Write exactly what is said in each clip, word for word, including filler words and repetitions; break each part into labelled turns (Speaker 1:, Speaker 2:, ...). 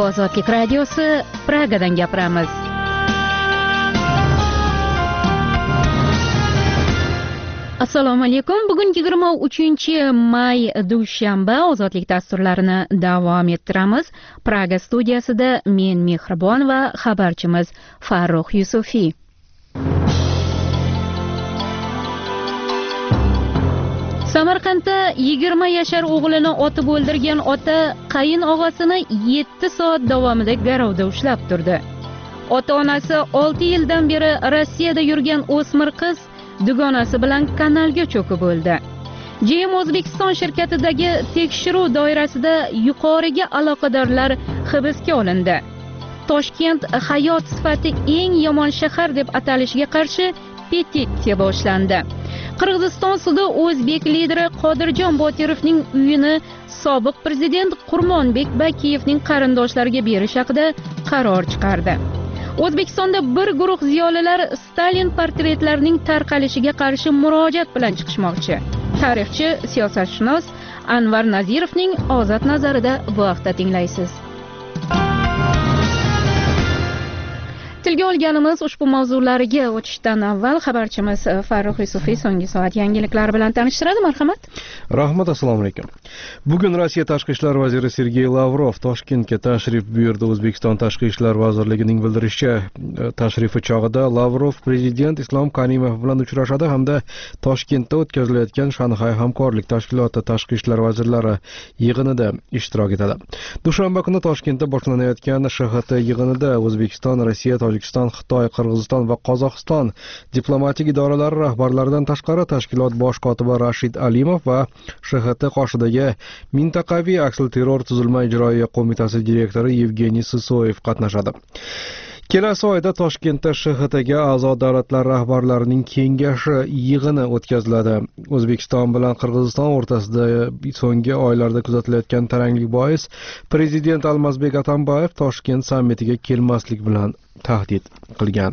Speaker 1: Ozodlik radiosi Pragadan gapiramiz. Assalomu alaykum. Bugun yigirma uchinchi may dushanba Ozodlik dasturlarini davom ettiramiz. Praga studiyasida men Mehribon va xabarchimiz Farruh Yusufiy. Samarqandda yigirma yashar o'g'lini otib o'ldirgan ota qayin og'asini yetti soat davomida garovda ushlab turdi. Ota-onasi olti yildan beri Rossiyada yurgan o'smir qiz dugonasi bilan kanalga cho'kib o'ldi. J M O'zbekiston shirkatidagi tekshiruv doirasida yuqoriga aloqadorlar hibsga olindi. Toshkent hayot sifati eng yomon shahar deb atalishiga qarshi petitsiya boshlandi. Qirg'iziston sudi o'zbek lideri Qodirjon Botirovning uyini sobiq prezident Qurmonbek Bakiyevning qarindoshlariga berish haqida qaror chiqardi. O'zbekistonda bir guruh ziyolilar Stalin portretlarining tarqalishiga qarshi murojaat bilan chiqishmoqchi. Tarixchi, siyosatshunos Anvar Nazirovning ozod nazarida bu haqda tinglaysiz. Tilga olganimiz ushbu mavzularga o'tishdan avval xabarchimiz Farruh Yusufiy so'nggi soat yangiliklar bilan tanishtiradi. Marhamat.
Speaker 2: Rahmat, assalomu alaykum. Bugun Rossiya tashqi ishlar vaziri Sergey Lavrov Toshkentga tashrif buyurdi. O'zbekiston tashqi ishlar vazirligining bildirishicha, tashrifi chog'ida Lavrov prezident Islom Karimov bilan uchrashadi hamda Toshkentda o'tkazilayotgan Shanxay hamkorlik tashkiloti tashqi ishlar vazirlari yig'inida ishtirok etadi. Dushanba kuni Toshkentda boshlanayotgan S H T yig'inida O'zbekiston, Rossiya, Tojikiston, Xitoy, Qirg'iziston va Qozog'iston diplomatik idoralari rahbarlaridan tashqari tashkilot bosh kotibi Rashid Alimov va S H T qoshidagi mintaqaviy aksilterror tuzilma ijroiya qo'mitasi direktori Yevgeniy Sisoyev qatnashadi. Kelasi oyda Toshkentda S H Tga a'zo davlatlar rahbarlarining kengashi yig'ini o'tkaziladi. O'zbekiston bilan Qirg'iziston o'rtasida so'nggi oylarda kuzatilayotgan taranglik bois prezident Almazbek Atambayev Toshkent sammitiga kelmaslik bilan tahdid qilgan.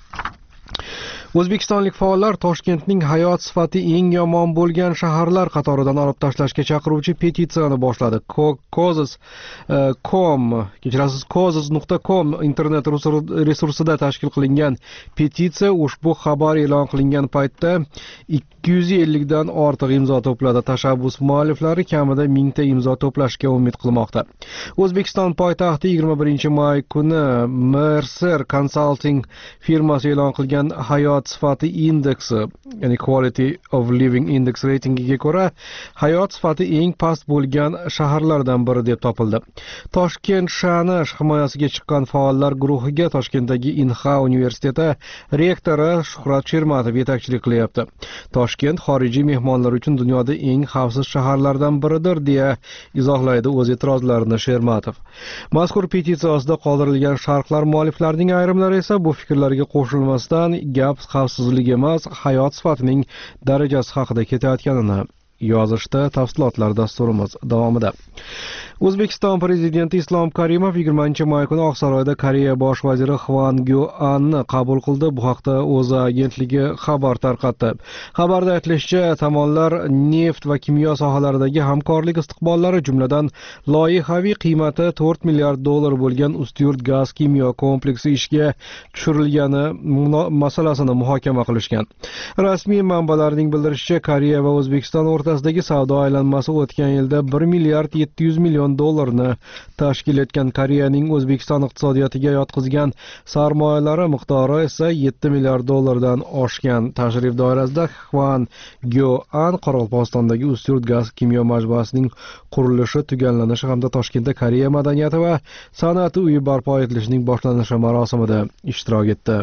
Speaker 2: O'zbekistonlik faollar Toshkentning hayot sifati eng yomon bo'lgan shaharlar qatoridan olib tashlashga chaqiruvchi petitsiyani boshladi. Kozis dot com, kechirasiz kozis nuqta com internet resursida tashkil qilingan petitsiya ushbu xabar e'lon qilingan paytda ikki yuz ellik dan ortiq imzo to'pladi. Tashabbus mualliflari kamida mingta imzo to'plashga umid qilmoqda. O'zbekiston poytaxti yigirma birinchi may kuni Mercer Consulting firmasi e'lon qilgan hayot sifati indeksi, ya'ni Quality of Living Index reytingiga ko'ra hayot sifati eng past bo'lgan shaharlardan biri deb topildi. Toshkent sha'ni himoyasiga chiqqan faollar guruhiga Toshkentdagi Inha universiteti rektori Shuhrat Shermatov yetakchilik qilyapti. Toshkent xorijiy mehmonlar uchun dunyoda eng xavfsiz shaharlardan biridir deya izohlaydi o'z e'tirozlarini Shermatov. Mazkur petitsiya ostida qoldirilgan sharhlar mualliflarining ayrimlari esa bu fikrlarga qo'shilmasdan gap xavfsizlik emas, hayot sifatining darajasi haqida ketayotganini yozishda. Tafsilotlar dasturimiz davomida. O'zbekiston prezidenti Islom Karimov yigirmanchi may kuni Oqsaroyda Koreya bosh vaziri Hwan Gyo-anni qabul qildi. Bu haqda O'zA agentligi xabar tarqatdi. Xabarda aytilishicha, tomonlar neft va kimyo sohalaridagi hamkorlik istiqbollari, jumladan loyihaviy qiymati to'rt milliard dollar bo'lgan Ustyurt gaz kimyo kompleksi ishga tushirilgani masalasini muhokama qilishgan. Rasmiy manbalarning bildirishicha, Koreya va O'zbekiston o'rtasidagi savdo aylanmasi o'tgan yilda bir milliard yetti yuz million dollarni tashkil etgan. Koreyaning O'zbekiston iqtisodiyotiga yotqizgan sarmoyalari miqdori esa yetti milliard dollardan oshgan. Tashrif doirasida Hwan Gyo-an Qoraqalpog'istondagi Ustyurt gaz kimyo majmuasining qurilishi tugallanishi hamda Toshkentda Koreya madaniyati va san'ati uyi barpo etilishining boshlanishi marosimida ishtirok etdi.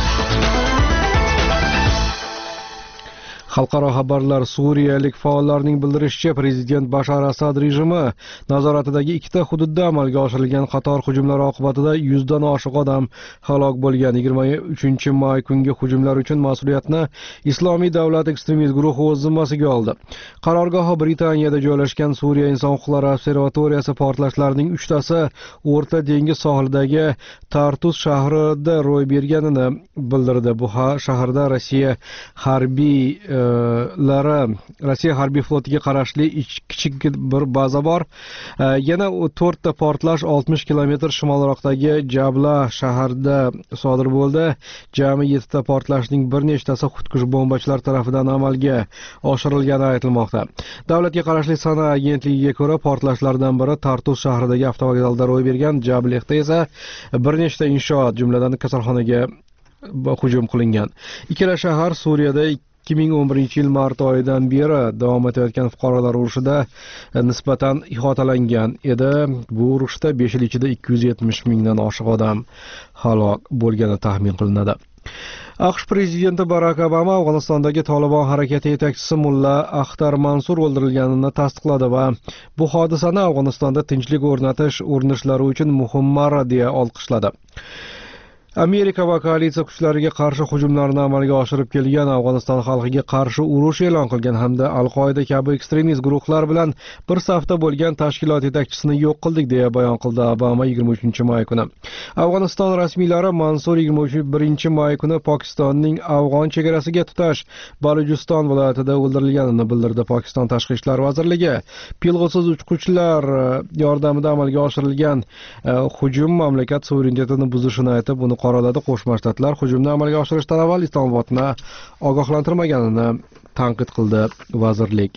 Speaker 2: Xalqaro xabarlar. Suriyalik faollarning bildirishicha, prezident Bashar Asad rejimi nazoratidagi ikkita hududda amalga oshirilgan qator hujumlar oqibatida yuzdan oshiq odam halok bo'lgan. yigirma uchinchi may kungi hujumlar uchun mas'uliyatni Islomiy davlat ekstremist guruhi o'z zimmasiga oldi. Qarorgohi Britaniyada joylashgan Suriya inson huquqlari observatoriyasi portlashlarning uchtasi O'rta dengiz sohilidagi Tartus shahrida ro'y berganini bildirdi. Bu shaharda Rossiya harbiy lari Rossiya harbiy flotiga qarashli kichik bir baza bor. Yana to'rtta portlash oltmish kilometr shimolroqdagi Jabla shaharida sodir bo'ldi. Jami yettita portlashning bir nechtasi xudkush bombachilar tomonidan amalga oshirilgani aytilmoqda. Davlatga qarashli Sana agentligiga ko'ra, portlashlardan biri Tartus shahridagi avtovokzalda ro'y bergan. Jablexda esa bir nechta inshoot, jumladan kasalxonaga hujum qilingan. Ikkala shahar Suriyada ikki ming o'n birinchi yil mart oyidan beri davom etayotgan fuqarolar urushida nisbatan ihotalangan edi. Bu urushda besh yil ichida ikki yuz yetmish mingdan oshiq odam halok bo'lgani taxmin qilinadi. AQSh prezidenti Barak Obama Afg'onistondagi Tolibon harakati yetakchisi Mulla Axtar Mansur o'ldirilganini tasdiqladi va bu hodisani Afg'onistonda tinchlik o'rnatish urinishlari uchun muhim marra deya olqishladi. Amerika va koalitsiya kuchlariga qarshi hujumlarni amalga oshirib kelgan, Afg'oniston xalqiga qarshi urush e'lon qilgan hamda Al-Qoida kabi ekstremist guruhlar bilan bir safda bo'lgan tashkilot yetakchisini yo'q qildik deya bayon qildi Obama yigirma uchinchi may kuni. Afg'oniston rasmiylari Mansur yigirma birinchi may kuni Pokistonning Afg'on chegarasiga tutash Balujiston viloyatida o'ldirilganini bildirdi. Pokiston Tashqi ishlar vazirligi pilg'isiz uchquchlar yordamida amalga oshirilgan hujum mamlakat suverenitetini buzishini aytib, buni qoraladi. Qo'shma Shtatlar hujumni amalga oshirishdan avval Islomobodni ogohlantirmaganini tanqid qildi vazirlik.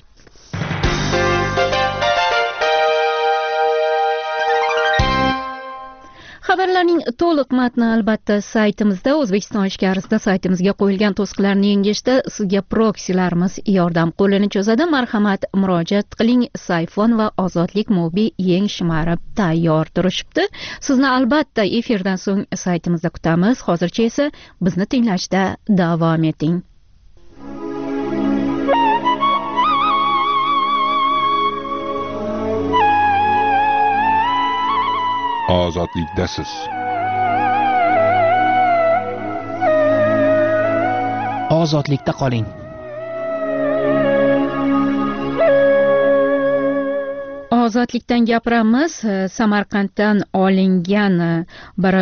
Speaker 1: Xabarlarning to'liq matni albatta saytimizda, O'zbekiston ichkarisida saytimizga qo'yilgan to'siqlarni yengishda sizga proksilarimiz yordam qo'lini cho'zadi. Marhamat, murojaat qiling. Sayfon va Ozodlik Mobi yeng shimarib tayyor turishibdi. Sizni albatta efirdan so'ng saytimizda kutamiz. Hozircha esa bizni tinglashda davom eting.
Speaker 3: Ozodlikdasiz.
Speaker 4: Ozodlikda qoling.
Speaker 1: Ozodlikdan gapiramiz. Samarqanddan olingan bir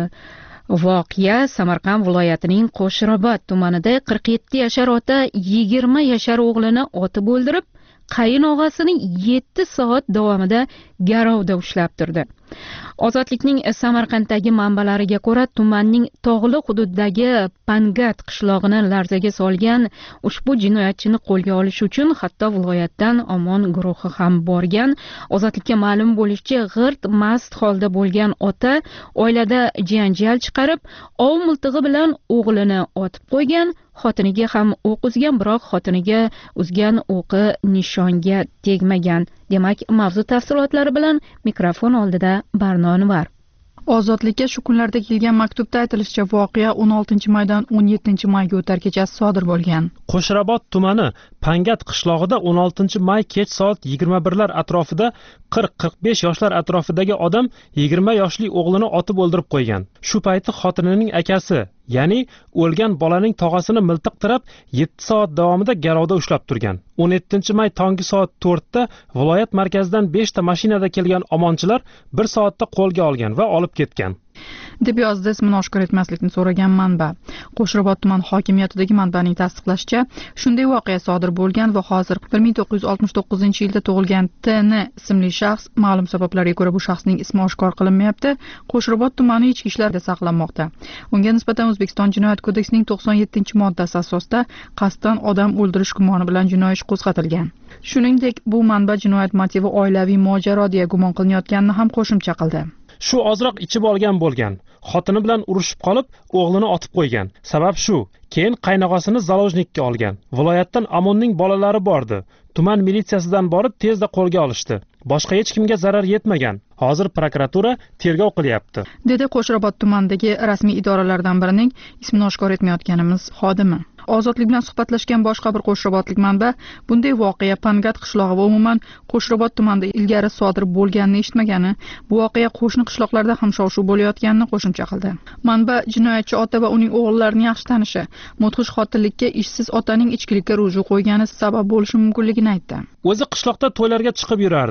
Speaker 1: voqea. Samarqand viloyatining Qo'shrabot tumanida qirq yetti yashar ota yigirma yashar o'g'lini otib o'ldirib, qayin og'asini yetti soat davomida garovda ushlab turdi. Ozodlikning Samarqanddagi manbalariga ko'ra, tumanning tog'li hududidagi Pangat qishlog'ini larzaga solgan ushbu jinoyatchini qo'lga olish uchun hatto viloyatdan Omon guruhi ham borgan. Ozodlikka ma'lum bo'lishicha, g'irt mast holda bo'lgan ota oilada janjal chiqarib, ov miltig'i bilan o'g'lini otib qo'ygan. Xotiniga ham o'q uzgan, biroq xotiniga uzgan o'qi nishonga tegmagan. Demak, mavzu tafsilotlari bilan mikrofon oldida Barnon var.
Speaker 5: Ozodlikka shu kunlarda kelgan maktubda aytilishicha, voqea o'n oltinchi maydan o'n yettinchi mayga o'tar kechasi sodir bo'lgan.
Speaker 6: Qo'shrabot tumani Pangat qishlog'ida o'n oltinchi may kech soat yigirma birlar atrofida qirq qirq besh yoshlar atrofidagi odam yigirma yoshli o'g'lini otib o'ldirib qo'ygan. Shu payti xotinining akasi, ya'ni o'lgan bolaning tog'asini miltiq tirab yetti soat davomida garovda ushlab turgan. o'n yettinchi may tongi soat to'rtda viloyat markazidan beshta mashinada kelgan omonchilar bir soatda qo'lga olgan va olib ketgan.
Speaker 5: deb yozdi ismini oshkor etmaslikni so'ragan manba. Qo'shrabot tuman hokimiyatidagi manbaning tasdiqlashicha, shunday voqea sodir bo'lgan va hozir bir ming to'qqiz yuz oltmish to'qqizinchi yilda tug'ilgan T N ismli shaxs, ma'lum sabablarga ko'ra bu shaxsning ismi oshkor qilinmayapti, Qo'shrabot tumani ichki ishlarida saqlanmoqda. Unga nisbatan O'zbekiston Jinoyat kodeksining to'qson yettinchi moddasi asosida qasddan odam o'ldirish gumoni bilan jinoiy ish qo'zg'atilgan. Shuningdek, bu manba jinoyat motivi oilaviy mojaro deya gumon qilinayotganini ham qo'shimcha qildi.
Speaker 6: Shu ozroq ichib olgan bo'lgan. Xotini bilan urushib qolib, o'g'lini otib qo'ygan. Sabab shu. Keyin qaynog'asini zalojnikka olgan. Viloyatdan Amonning bolalari bordi. Tuman militsiyasidan borib tezda qo'lga olishdi. Boshqa hech kimga zarar yetmagan. Hozir prokuratura tergov qilyapti.
Speaker 5: Dedi Qo'shrabot tumanidagi rasmiy idoralardan birining ismini oshkor etmayotganimiz xodimi. Ozodlik bilan suhbatlashgan boshqa bir qo'shrabotlik manba bunday voqea Pangat qishlog'i va umuman Qo'shrabot tumanida ilgari sodir bo'lganini eshitmagani, bu voqea qo'shni qishloqlarda ham shov-shuv bo'layotganini qo'shimcha qildi. Manba jinoyatchi ota va uning o'g'illarini yaxshi tanishi, mudhish qotillikka ishsiz otaning ichkilikka ruju qo'ygani sabab bo'lishi mumkinligini aytdi.
Speaker 6: O'zi qishloqda to'ylarga chiqib yurardi.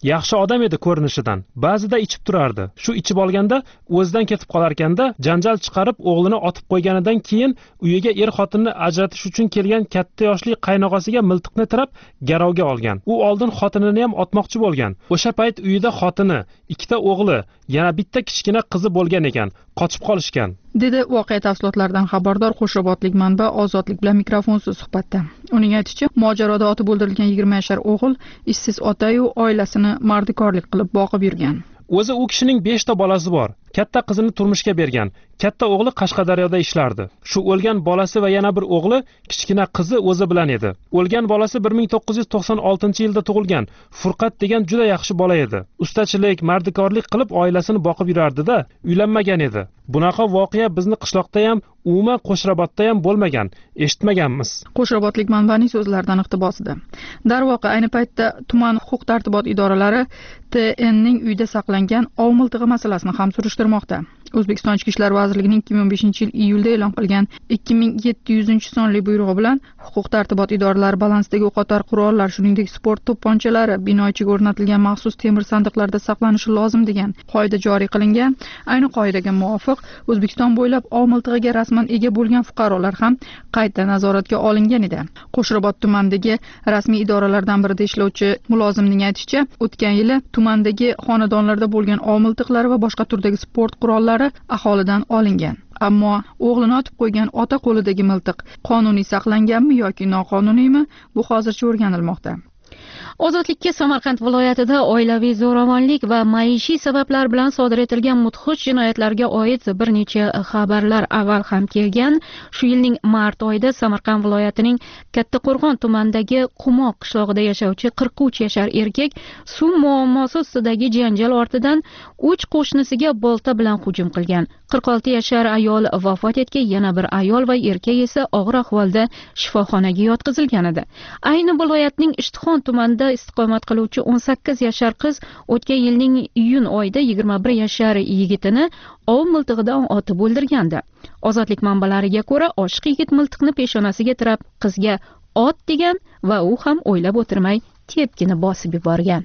Speaker 6: yaxshi odam edi ko'rinishidan. Ba'zida ichib turardi. Shu ichib olganda o'zidan ketib qolarkanda janjal chiqarib o'g'lini otib qo'yganidan keyin uyiga er xotinni ajratish uchun kelgan katta yoshli qaynog'asiga miltiqni tirab garovga olgan. U oldin xotinini ham otmoqchi bo'lgan. O'sha payt uyida xotini, ikkita o'g'li, yana bitta kichkina qizi bo'lgan ekan. Qochib qolishgan.
Speaker 5: Dedi voqea tafsilotlaridan xabardor qo'shrabotlik manba Ozodlik bilan mikrofonsiz suhbatda. Uning aytishicha, mojaroda otib o'ldirilgan yigirma yashar o'g'il ishsiz ota-yu oilasini mardikorlik qilib boqib yurgan.
Speaker 6: O'zi u kishining besh ta bolasi bor. Katta qizini turmushga bergan. Katta o'g'li Qashqadaryoda ishlardi. Shu o'lgan bolasi va yana bir o'g'li, kichkina qizi o'zi bilan edi. O'lgan bolasi bir ming to'qqiz yuz to'qson oltinchi yilda tug'ilgan. Furqat degan juda yaxshi bola edi. Ustachilik, mardikorlik qilib oilasini boqib yurardi-da, uylanmagan edi. Bunaqa voqea bizni qishloqda ham, umuman Qo'shrabotda ham bo'lmagan, eshitmaganmiz.
Speaker 5: Qo'shrabotlik manbaning so'zlaridan iqtibosida. Darvoqe, ayni paytda tuman huquq tartibot idoralari T N'ning uyda saqlangan ov miltig'i masalasini ham surishtirmoqda. O'zbekiston Ichki ishlar vazirligining ikki ming beshinchi yil iyulda e'lon qilgan ikki ming yetti yuz sonli buyrug'i bilan huquq tartibot idoralari balansidagi o'qotar qurollar, shuningdek sport to'pponchalari bino ichiga o'rnatilgan maxsus temir sandiqlarda saqlanishi lozim degan qoida joriy qilingan. Ayni qoidaga muvofiq O'zbekiston bo'ylab ov miltig'iga rasman ega bo'lgan fuqarolar ham qayta nazoratga olingan edi. Qo'shrabot tumanidagi rasmiy idoralardan birida ishlovchi mulozimning aytishicha, o'tgan yili tumandagi xonadonlarda bo'lgan ov miltiqlari va boshqa turdagi sport qurollari aholidan olingan. Ammo o'g'lini otib qo'ygan ota qo'lidagi miltiq qonuniy saqlanganmi yoki noqonuniymi, bu hozircha o'rganilmoqda.
Speaker 1: Ozodlikka Samarqand viloyatida oilaviy zo'ravonlik va maishiy sabablar bilan sodir etilgan mudhish jinoyatlarga oid bir necha xabarlar avval ham kelgan. Shu yilning mart oyida Samarqand viloyatining Kattaqo'rg'on tumanidagi Qumoq qishlog'ida yashovchi qirq uch yashar erkak suv muammosi ustidagi janjal ortidan uch qo'shnisiga bolta bilan hujum qilgan. qirq olti yashar ayol vafot etgan, yana bir ayol va erkak esa og'ir ahvolda shifoxonaga yotqizilgan edi. Ayni viloyatning Ishtixon tumanida istiqomat qiluvchi o'n sakkiz yashar qiz o'tgan yilning iyun oyida yigirma bir yashar yigitini ov miltig'idan otib o'ldirgandi. Ozodlik manbalariga ko'ra, oshiq yigit miltiqni peshonasiga tirab qizga ot degan va u ham o'ylab o'tirmay tepkini bosib yuborgan.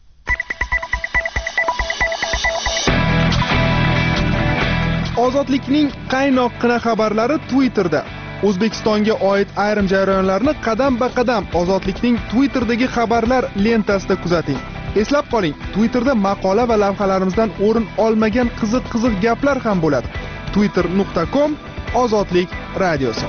Speaker 7: Ozodlikning qaynoqqina xabarlari Twitterda. O'zbekistonga oid ayrim jarayonlarni qadam-ba-qadam Ozodlikning Twitterdagi xabarlar lentasida kuzating. Eslab qoling, Twitterda maqola va lavhalarimizdan o'rin olmagan qiziq-qiziq gaplar ham bo'ladi. twitter nuqta com Ozodlik radiosi.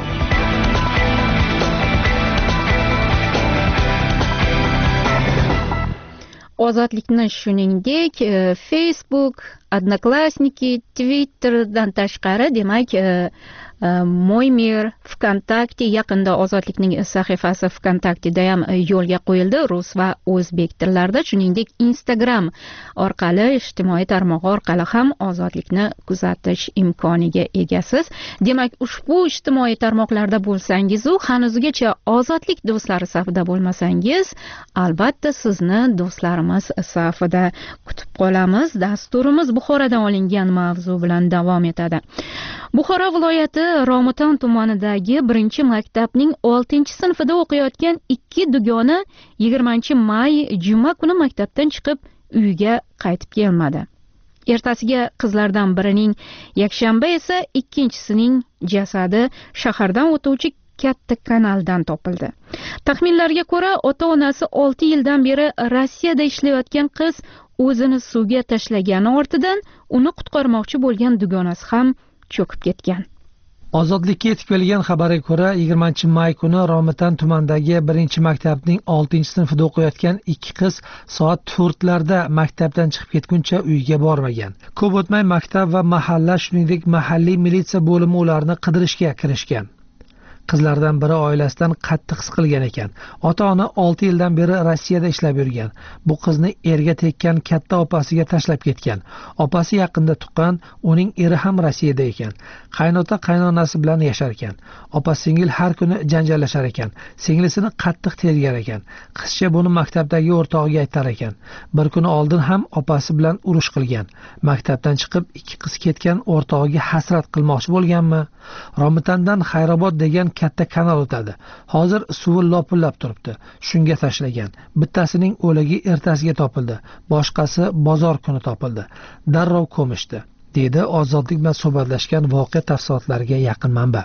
Speaker 1: Ozodlikni shuningdek Facebook, Odnoklassniki, Twitterdan tashqari, demak, Mo'ymir, Vkontakte, yaqinda Ozodlikning sahifasi Vkontakteda ham yo'lga qo'yildi, rus va o'zbek tillarida, shuningdek Instagram orqali, ijtimoiy tarmoq orqali ham Ozodlikni kuzatish imkoniga egasiz. Demak, ushbu ijtimoiy tarmoqlarda bo'lsangiz, u hanuzgacha Ozodlik do'stlari safida bo'lmasangiz, albatta sizni do'stlarimiz safida kutib qolamiz. Dasturimiz Buxorodan olingan mavzu bilan davom etadi. Buxoro viloyati Romitan tumanidagi birinchi maktabning oltinchi sinfida o'qiyotgan ikki dugona yigirmanchi may juma kuni maktabdan chiqib uyiga qaytib kelmadi. Ertasiga qizlardan birining, yakshanba esa ikkinchisining jasadi shahardan o'tuvchi katta kanaldan topildi. Taxminlarga ko'ra, ota-onasi olti yildan beri Rossiyada ishlayotgan qiz o'zini suvga tashlagani ortidan uni qutqarmoqchi bo'lgan dugonasi ham cho'kib ketgan.
Speaker 8: Ozodlikka yetib kelgan xabarga ko'ra, yigirmanchi may kuni Romitan tumanidagi birinchi maktabning oltinchi sinfida o'qiyotgan ikki qiz soat to'rtlarda maktabdan chiqib ketguncha uyiga bormagan. Ko'p o'tmay maktab va mahalla, shuningdek mahalliy militsiya bo'limi ularni qidirishga kirishgan. Qizlardan biri oilasidan qattiq siqilgan ekan. Ota-ona olti yildan beri Rossiyada ishlab yurgan. Bu qizni erga tekkan katta opasiga tashlab ketgan. Opasi yaqinda tuqqan, uning eri ham Rossiyada ekan. Qaynota qaynonasi bilan yashar ekan. Opa-singil har kuni janjallashar ekan. Singlisini qattiq tergar ekan. Qizcha buni maktabdagi o'rtog'iga aytar ekan. Bir kuni oldin ham opasi bilan urush qilgan. Maktabdan chiqib ikki qiz ketgan o'rtog'iga hasrat qilmoqchi bo'lganmi? Romitandan Xayrobod degan katta kanal o'tadi. Hozir suvi lopillab turibdi. Shunga tashlagan. Bittasining o'ligi ertasiga topildi, boshqasi bozor kuni topildi. Darrov ko'mishdi, dedi Ozodlik bilan suhbatlashgan voqea tafsilotlariga yaqin manba.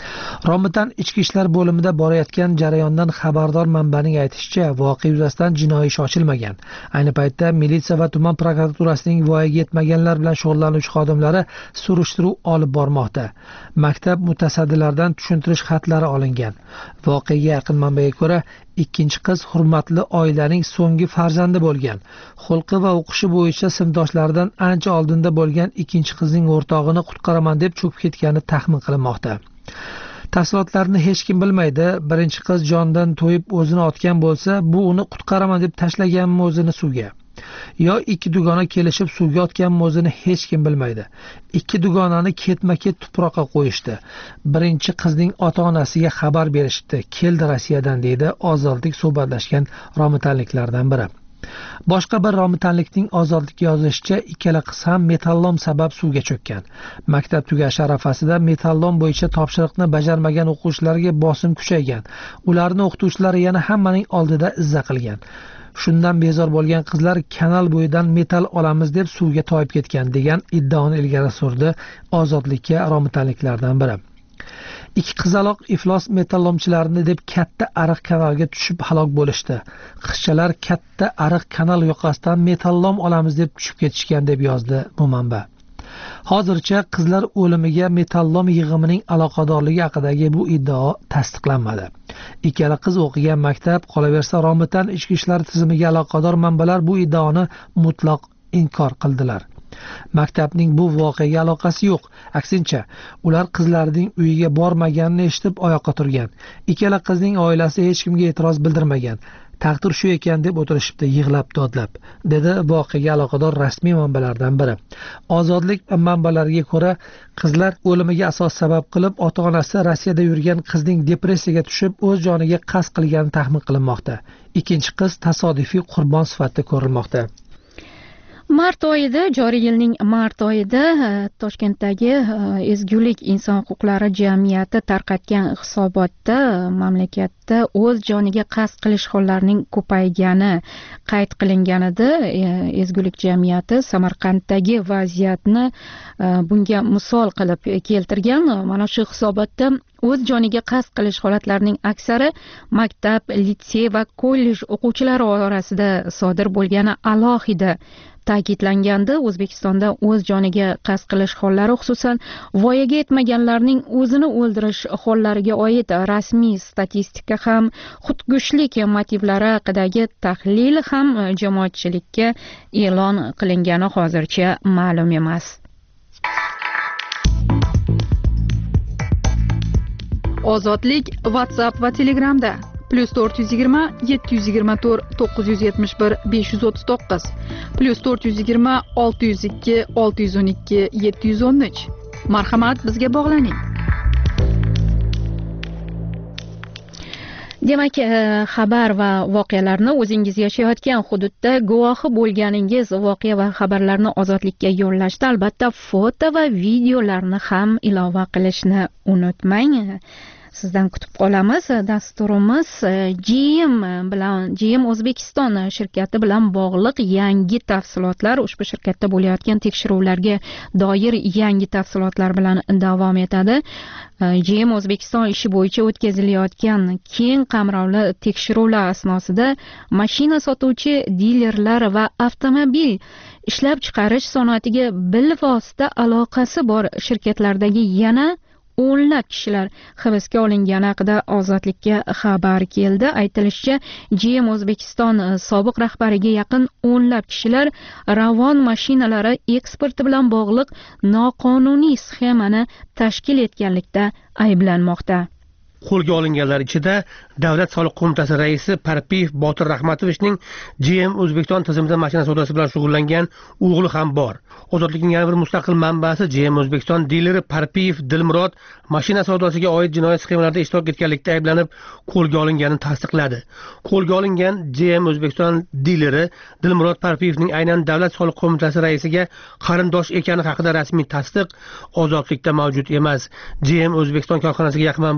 Speaker 8: Romitan ichki ishlar bo'limida borayotgan jarayondan xabardor manbaning aytishicha, voqea yuzasidan jinoiy ish ochilmagan. Ayni paytda militsiya va tuman prokuraturasining voyaga yetmaganlar bilan shug'ullanuvchi xodimlari surishtiruv olib bormoqda. Maktab mutasaddilaridan tushuntirish xatlari olingan. Voqeaga yaqin manbaga ko'ra, ikkinchi qiz hurmatli oilaning so'nggi farzandi bo'lgan. Xulqi va o'qishi bo'yicha sinfdoshlaridan ancha oldinda bo'lgan ikkinchi qizning o'rtog'ini qutqaraman deb cho'kib ketgani taxmin qilinmoqda. Tafsilotlarni hech kim bilmaydi. Birinchi qiz jondan to'yib o'zini otgan bo'lsa, bu uni qutqaraman deb tashlaganmi o'zini suvga? Yo ikki dugona kelishib suvga otganmi o'zini hech kim bilmaydi. Ikki dugonani ketma-ket tuproqqa qo'yishdi. Birinchi qizning ota-onasiga xabar berishdi. Keldi Rossiyadan, deydi Ozodlik suhbatlashgan romitanliklardan biri. Boshqa bir romitanlikning Ozodlikka yozishicha, ikkala qiz ham metallom sabab suvga cho'kkan. Maktab tugashi arafasida metallom bo'yicha topshiriqni bajarmagan o'quvchilarga bosim kuchaygan. Ularni o'qituvchilari yana hammaning oldida izza qilgan. Shundan bezor bo'lgan qizlar kanal bo'yidan metall olamiz deb suvga toyib ketgan degan iddaoni ilgari surdi Ozodlikka romitanliklardan biri. Ikki qizaloq iflos metallomchilarni deb katta ariq kanalga tushib halok bo'lishdi. Qizchalar katta ariq kanal yoqasidan metallom olamiz deb tushib ketishgan deb yozdi bu manba. Hozircha qizlar o'limiga metallom yig'imining aloqadorligi haqidagi bu iddao tasdiqlanmadi. Ikkala qiz o'qigan maktab, qolaversa Romitan ichki ishlar tizimiga aloqador manbalar bu iddaoni mutlaq inkor qildilar. Maktabning bu voqeaga aloqasi yo'q. Aksincha, ular qizlarining uyiga bormaganini eshitib oyoqqa turgan. Ikkala qizning oilasi hech kimga e'tiroz bildirmagan. Taqdir shu ekan deb o'tirishibdi, yig'lab dodlab, dedi voqeaga aloqador rasmiy manbalardan biri. Ozodlik manbalariga ko'ra, qizlar o'limiga asos sabab qilib, ota-onasi Rossiyada yurgan qizning depressiyaga tushib, o'z joniga qasd qilgani taxmin qilinmoqda. Ikkinchi qiz tasodifiy qurbon sifatida ko'rilmoqda.
Speaker 1: Mart oyida, joriy yilning mart oyida Toshkentdagi Ezgulik inson huquqlari jamiyati tarqatgan hisobotda mamlakatda o'z joniga qasd qilish hollarining ko'paygani qayd qilinganida, Ezgulik jamiyati Samarqanddagi vaziyatni bunga misol qilib keltirgan. Mana shu hisobotda o'z joniga qasd qilish holatlarining aksari maktab, litsey va kollej o'quvchilari orasida sodir bo'lgani alohida ta'kidlangandi. O'zbekistonda o'z joniga qasd qilish hollari, xususan voyaga yetmaganlarning o'zini o'ldirish hollariga oid rasmiy statistika ham, xudkushlik motivlari haqidagi tahlil ham jamoatchilikka e'lon qilingani hozircha ma'lum emas.
Speaker 5: Ozodlik WhatsApp va Telegramda plus to'rt yuz yigirma yetti yuz yigirma to'rt to'qqiz yuz yetmish bir besh yuz o'ttiz to'qqiz plus to'rt yuz yigirma olti yuz ikki olti yuz o'n ikki yetti yuz o'n uch. Marhamat, bizga bog'laning.
Speaker 1: Demak, xabar va voqealarni o'zingiz yashayotgan hududda guvohi bo'lganingiz voqea va xabarlarni Ozodlikka yo'llashda albatta foto va videolarni ham ilova qilishni unutmang. Sizdan kutib qolamiz. Dasturimiz G M bilan G M O'zbekiston shirkati bilan bog'liq yangi tafsilotlar, ushbu shirkatda bo'layotgan tekshiruvlarga doir yangi tafsilotlar bilan davom etadi. G M O'zbekiston ishi bo'yicha o'tkazilayotgan keng qamrovli tekshiruvlar asnosida mashina sotuvchi dilerlar va avtomobil ishlab chiqarish sanoatiga bilvosita aloqasi bor shirkatlardagi yana o'nlab kishilar hibsga olingani haqida Ozodlikka xabar keldi. Aytilishicha, G M O'zbekiston sobiq rahbariga yaqin o'nlab kishilar Ravon mashinalari eksporti bilan bog'liq noqonuniy sxemani tashkil etganlikda ayblanmoqda.
Speaker 9: Qo'lga olinganlar ichida Davlat soliq qo'mitasi raisi Parpiyev Botir Rahmatovichning G M O'zbekiston tizimida mashina savdosi bilan shug'ullangan o'g'li ham bor. Ozodlikning yana bir mustaqil manbasi G M O'zbekiston dileri Parpiyev Dilmurod mashina savdosiga oid jinoiy sxemalarda ishtirok etganlikda ayblanib qo'lga olinganini tasdiqladi. Qo'lga olingan G M O'zbekiston dileri Dilmurod Parpiyevning aynan Davlat soliq qo'mitasi raisiga qarindosh ekani haqida rasmiy tasdiq Ozodlikda mavjud emas. G M O'zbekiston korxonasiga yaqin manbalardan birining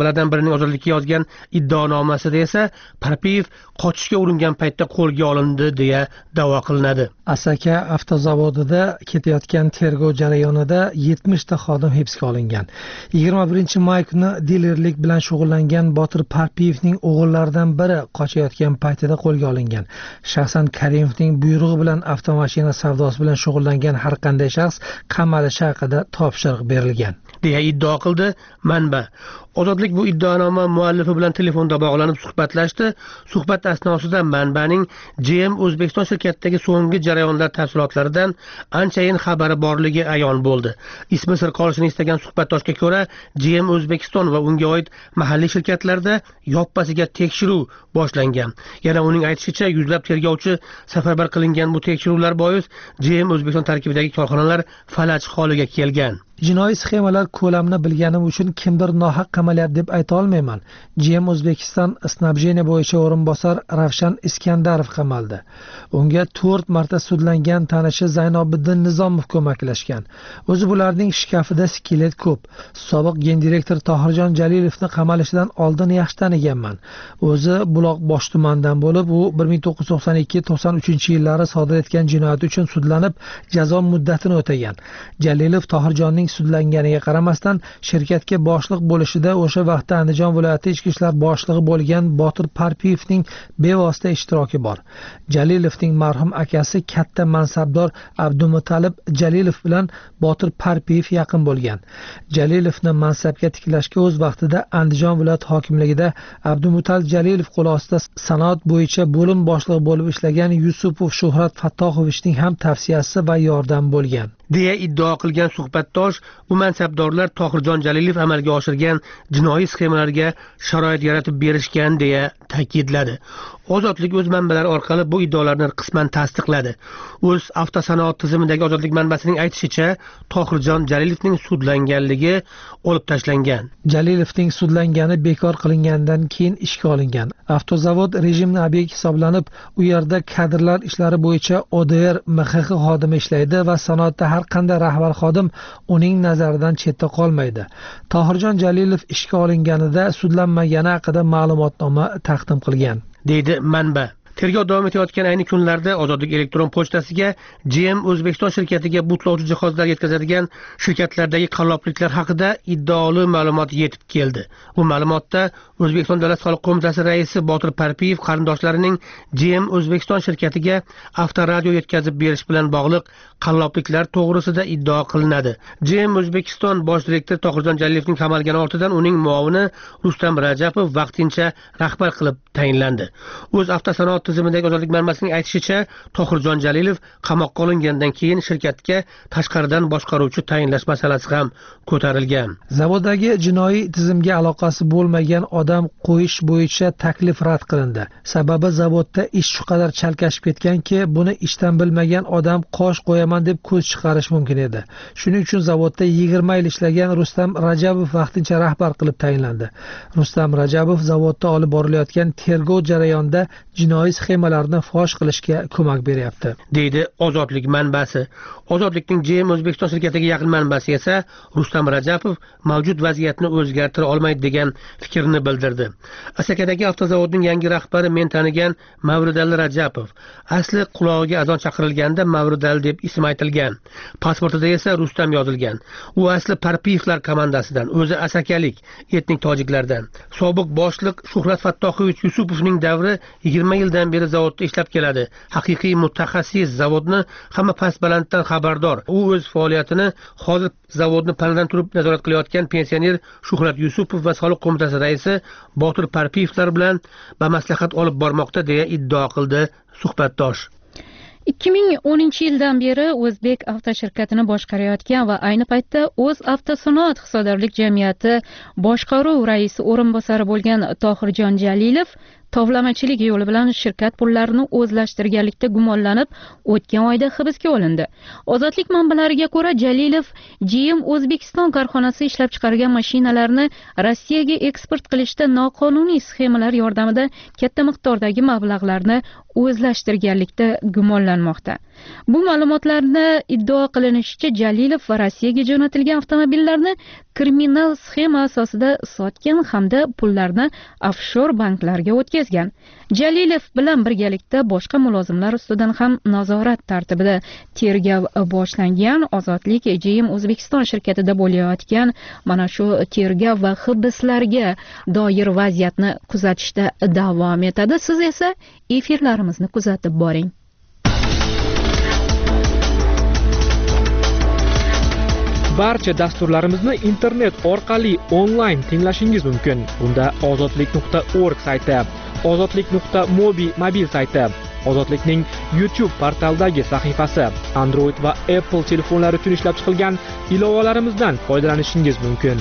Speaker 9: ozodlikning ozodlikka yozgan iddaonomasida esa Parpiyev qochishga uringan paytda qo'lga olindi deya da'vo qilinadi.
Speaker 8: Asaka avtozavodida ketayotgan tergov jarayonida yetmishta xodim hibsga olingan. yigirma birinchi may kuni dilerlik bilan shug'ullangan Botir Parpiyevning o'g'illaridan biri qochayotgan paytida qo'lga olingan. Shaxsan Karimovning buyrug'i bilan avtomashina savdosi bilan shug'ullangan har qanday shaxs qamalishi haqida topshiriq berilgan
Speaker 9: deya iddao qildi manba. Ozodlik bu iddaonoma muallifi bilan telefonda bog'lanib suhbatlashdi. Suhbat asnosida manbaning J M O'zbekiston shirkatidagi so'nggi jarayonlar tafsilotlaridan anchayin xabari borligi ayon bo'ldi. Ismi sir qolishini istagan suhbatdoshga ko'ra, J M O'zbekiston va unga oid mahalliy shirkatlarda yoppasiga tekshiruv boshlangan. Yana uning aytishicha, yuzlab tergovchi safarbar qilingan bu tekshiruvlar bois J M O'zbekiston tarkibidagi korxonalar falaj holiga kelgan.
Speaker 8: Jinoiy sxemalar ko'lamini bilganim uchun kimdir nohaq qamalyapti deb ayta olmayman. J M O'zbekiston snabjeniya bo'yicha o'rinbosar Ravshan Iskandarov qamaldi. Unga to'rt marta sudlangan tanishi Zaynobiddin Nizomov ko'maklashgan. O'zi bularning shkafida skelet ko'p. Sobiq gendirektor Tohirjon Jalilovni qamalishidan oldin yaxshi taniganman. O'zi Buloqbosh tumanidan bo'lib, u bir ming to'qqiz yuz to'qson ikki to'qson uchinchi yillari sodir etgan jinoyat uchun sudlanib, jazo muddatini o'tagan. Jalilov Tohirjonning sudlanganiga qaramasdan shirkatga boshliq bo'lishida o'sha vaqtda Andijon viloyati ichki ishlar boshlig'i bo'lgan Botir Parpiyevning bevosita ishtiroki bor. Jalilovning marhum akasi katta mansabdor Abdumutalib Jalilov bilan Botir Parpiyev yaqin bo'lgan. Jalilovni mansabga tiklashga o'z vaqtida Andijon viloyat hokimligida Abdumutalib Jalilov qo'l ostida sanoat bo'yicha bo'lim boshlig'i bo'lib ishlagan Yusupov Shuhrat Fattohovichning ham tavsiyasi va yordam bo'lgan
Speaker 9: deya iddao qilgan suhbatdosh, bu mansabdorlar Tohirjon Jalilov amalga oshirgan jinoiy sxemalarga sharoit yaratib berishgan deya ta'kidladi. Ozodlik o'z manbalari orqali bu iddaolarni qisman tasdiqladi. O'z avtosanoat tizimidagi Ozodlik manbasining aytishicha, Tohirjon Jalilovning sudlanganligi olib tashlangan.
Speaker 8: Jalilovning sudlangani bekor qilingandan keyin ishga olingan. Avtozavod rejimni obyekt hisoblanib, u yerda kadrlar ishlari bo'yicha O D R M X X xodimi ishlaydi va sanoatda har qanday rahbar xodim uning nazaridan chetda qolmaydi. Tohirjon Jalilov ishga olinganida sudlanmagani haqida ma'lumotnoma taqdim qilgan, deydi manba. Tergov davom etayotgan ayni kunlarda Ozodlik elektron pochtasiga J M O'zbekiston shirkatiga butlovchi jihozlar yetkazadigan shirkatlardagi qallobliklar haqida iddaoli ma'lumot yetib keldi. Bu ma'lumotda O'zbekiston Davlat soliq qo'mitasi raisi Botir Parpiyev qarindoshlarining J M O'zbekiston shirkatiga avtoradio yetkazib berish bilan bog'liq qallobliklar to'g'risida iddao qilinadi. J M O'zbekiston bosh direktori Tohirjon Jalilovning qamalgani ortidan uning muovini Rustam Rajapov vaqtincha rahbar qilib tayinlandi. O'z avtosanoat tizimidagi Ozodlik manbasining aytishicha, Tohirjon Jalilov qamoqqa olingandan keyin shirkatga tashqaridan boshqaruvchi tayinlash masalasi ham ko'tarilgan. Zavoddagi jinoiy tizimga aloqasi bo'lmagan odam qo'yish bo'yicha taklif rad qilindi. Sababi zavodda ish shu qadar chalkashib ketganki, buni ishdan bilmagan odam qosh qo'yaman deb ko'z chiqarish mumkin edi. Shuning uchun zavodda yigirma yil ishlagan Rustam Rajabov vaqtincha rahbar qilib tayinlandi. Rustam Rajabov zavodda olib borilayotgan tergov jarayonida jinoiy sxemalarni fosh qilishga ko'mak beryapti, deydi Ozodlik manbasi. Ozodlikning J M O'zbekiston shirkatiga yaqin manbasi esa Rustam Rajapov mavjud vaziyatni o'zgartira olmaydi degan fikrni bildirdi. Asakadagi avtozavodning yangi rahbari men tanigan Mavridali Rajapov. Asli qulog'iga azon chaqirilganda Mavridali deb ism aytilgan. Pasportida esa Rustam yozilgan. U asli Parpiyevlar komandasidan, o'zi asakalik, etnik tojiklardan. Sobiq boshliq Shuhrat Fattohovich Yusupovning davri yigirma yildan beri zavodda ishlab keladi. Haqiqiy mutaxassis, zavodni hamma past balanddan xabardor. U o'z faoliyatini hozir zavodni panadan turib nazorat qilayotgan pensioner Shuhrat Yusupov va soliq qo'mitasi raisi Botir Parpiyevlar bilan bamaslahat olib bormoqda deya iddao qildi suhbatdosh.
Speaker 1: ikki ming o'ninchi yildan beri O'zbek avtoshirkatini boshqarayotgan va ayni paytda O'z avtosanoat hisobdorlik jamiyati boshqaruv raisi o'rinbosari bo'lgan Tohirjon Jalilov tovlamachilik yo'li bilan shirkat pullarini o'zlashtirganlikda gumonlanib o'tgan oyda hibsga olindi. Ozodlik manbalariga ko'ra, Jalilov G M O'zbekiston korxonasi ishlab chiqargan mashinalarni Rossiyaga eksport qilishda noqonuniy sxemalar yordamida katta miqdordagi mablag'larni o'zlashtirganlikda gumonlanmoqda. Bu ma'lumotlarda iddao qilinishicha, Jalilov va Rossiyaga jo'natilgan avtomobillarni kriminal sxema asosida sotgan hamda pullarni offshor banklarga o'tkazgan. Jalilov bilan birgalikda boshqa mulozimlar ustidan ham nazorat tartibida tergov boshlangan. Ozodlik G M O'zbekiston shirkatida bo'layotgan mana shu tergov va hibslarga doir vaziyatni kuzatishda davom etadi. Siz esa efirlarimizni kuzatib boring.
Speaker 6: Barcha dasturlarimizni internet orqali onlayn tinglashingiz mumkin. Bunda ozodlik nuqta org sayti, ozodlik nuqta mobi mobil sayti, Ozodlikning YouTube portaldagi sahifasi, Android va Apple telefonlari uchun ishlab chiqilgan ilovalarimizdan foydalanishingiz mumkin.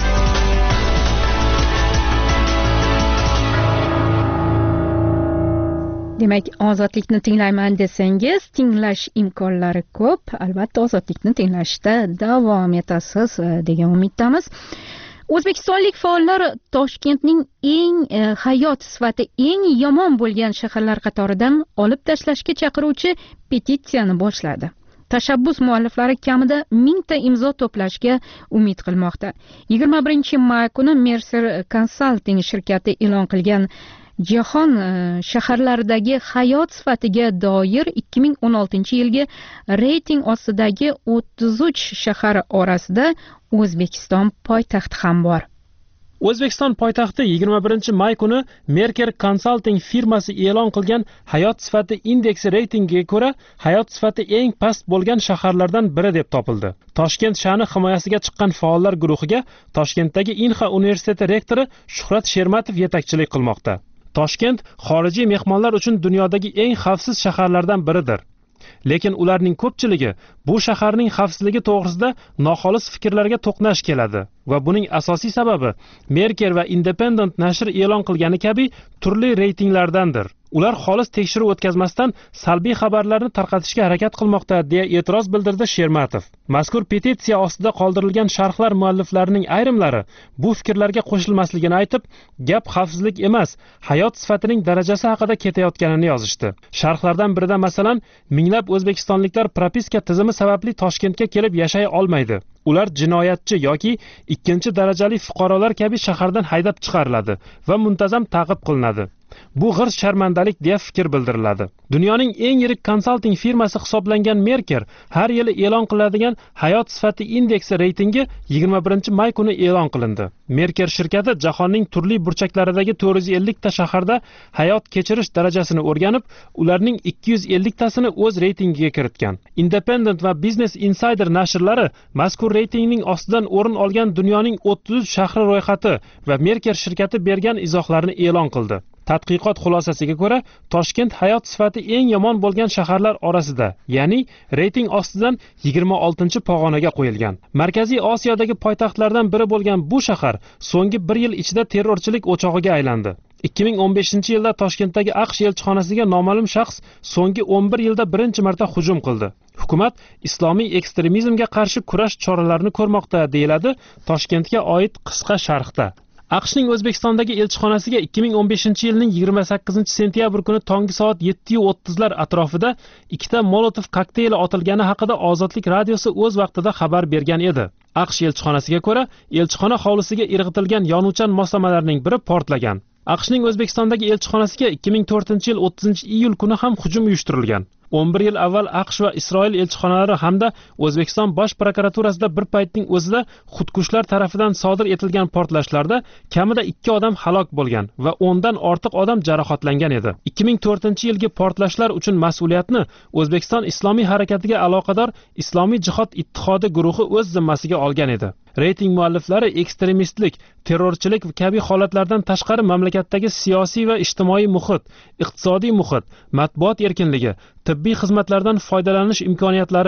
Speaker 1: Demak, ozodlikni tinglayman desangiz, tinglash imkonlari ko'p. Albatta, ozodlikni tinglashda davom etasiz degan umiddamiz. O'zbekistonlik faollar Toshkentning eng e, hayot sifati eng yomon bo'lgan shaharlar qatoridan olib tashlashga chaqiruvchi petitsiyani boshladi. Tashabbus mualliflari kamida mingta imzo to'plashga umid qilmoqda. yigirma birinchi may kuni Mercer Consulting shirkati e'lon qilgan Jahon shaharlaridagi hayot sifatiga doir ikki ming o'n oltinchi yilgi reyting ostidagi o'ttiz uch shahar orasida O'zbekiston poytaxti ham bor.
Speaker 6: O'zbekiston poytaxti yigirma birinchi may kuni Mercer Consulting firmasi e'lon qilgan hayot sifati indeksi reytingiga ko'ra hayot sifati eng past bo'lgan shaharlardan biri deb topildi. Toshkent sha'ni himoyasiga chiqqan faollar guruhiga Toshkentdagi Inha universiteti rektori Shuhrat Shermatov yetakchilik qilmoqda. Toshkent xorijiy mehmonlar uchun dunyodagi eng xavfsiz shaharlardan biridir. Lekin ularning ko'pchiligi bu shaharning xavfsizligi to'g'risida noxolis fikrlarga to'qnash keladi va buning asosiy sababi Mercer va Independent nashr e'lon qilgani kabi turli reytinglardandir. Ular xolis tekshiruv o'tkazmasdan salbiy xabarlarni tarqatishga harakat qilmoqda deya e'tiroz bildirdi Shermatov. Mazkur petitsiya ostida qoldirilgan sharhlar mualliflarining ayrimlari bu fikrlarga qo'shilmasligini aytib, gap xavfsizlik emas, hayot sifatining darajasi haqida ketayotganini yozishdi. Sharhlardan birida masalan, minglab o'zbekistonliklar propiska tizimi sababli Toshkentga kelib yashay olmaydi. Ular jinoyatchi yoki ikkinchi darajali fuqarolar kabi shahardan haydab chiqariladi va muntazam ta'qib qilinadi. Bu g'irs sharmandalik deya fikr bildiriladi. Dunyoning eng yirik konsalting firmasi hisoblangan Mercer har yili e'lon qiladigan hayot sifati indeksi reytingi yigirma birinchi may kuni e'lon qilindi. Mercer shirkati jahonning turli burchaklaridagi to'rt yuz ellik ta shaharda hayot kechirish darajasini o'rganib, ularning ikki yuz ellik tasini o'z reytingiga kiritgan. Independent va Business Insider nashrlari mazkur reytingning ostidan o'rin olgan dunyoning o'ttiz uch shahri ro'yxati va Mercer shirkati bergan izohlarni e'lon qildi. Tadqiqot xulosasiga ko'ra, Toshkent hayot sifati eng yomon bo'lgan shaharlar orasida, ya'ni reyting ostidan yigirma oltinchi pog'onaga qo'yilgan. Markaziy Osiyodagi poytaxtlardan biri bo'lgan bu shahar so'nggi bir yil ichida terrorchilik o'chog'iga aylandi. ikki ming o'n beshinchi yilda Toshkentdagi AQSh elchixonasiga noma'lum shaxs so'nggi o'n bir yilda birinchi marta hujum qildi. Hukumat islomiy ekstremizmga qarshi kurash choralarini ko'rmoqda, deyiladi Toshkentga oid qisqa sharhda. AQShning O'zbekistondagi elchixonasiga ikki ming o'n beshinchi yilning yigirma sakkizinchi sentyabr kuni tongi soat yetti o'ttiz lar atrofida ikkita Molotov kokteyli otilgani haqida Ozodlik radiosi o'z vaqtida xabar bergan edi. AQSh elchixonasiga ko'ra, elchixona hovlisiga irg'itilgan yonuvchan moslamalarning biri portlagan. AQShning O'zbekistondagi elchixonasiga ikki ming to'rtinchi yil o'ttizinchi iyul kuni ham hujum uyushtirilgan. o'n bir yil avval AQSh va Isroil elchixonalari hamda O'zbekiston bosh prokuraturasida bir paytning o'zida xudkushlar tarafidan sodir etilgan portlashlarda kamida ikki odam halok bo'lgan va o'ndan ortiq odam jarohatlangan edi. ikki ming to'rtinchi yilgi portlashlar uchun mas'uliyatni O'zbekiston Islomiy harakatiga aloqador Islomiy jihod ittihodi guruhi o'z zimmasiga olgan edi. Reyting mualliflari ekstremistlik, terrorchilik kabi holatlardan tashqari mamlakatdagi siyosiy va ijtimoiy muhit, iqtisodiy muhit, matbuot erkinligi, tibbiy xizmatlardan foydalanish imkoniyatlari,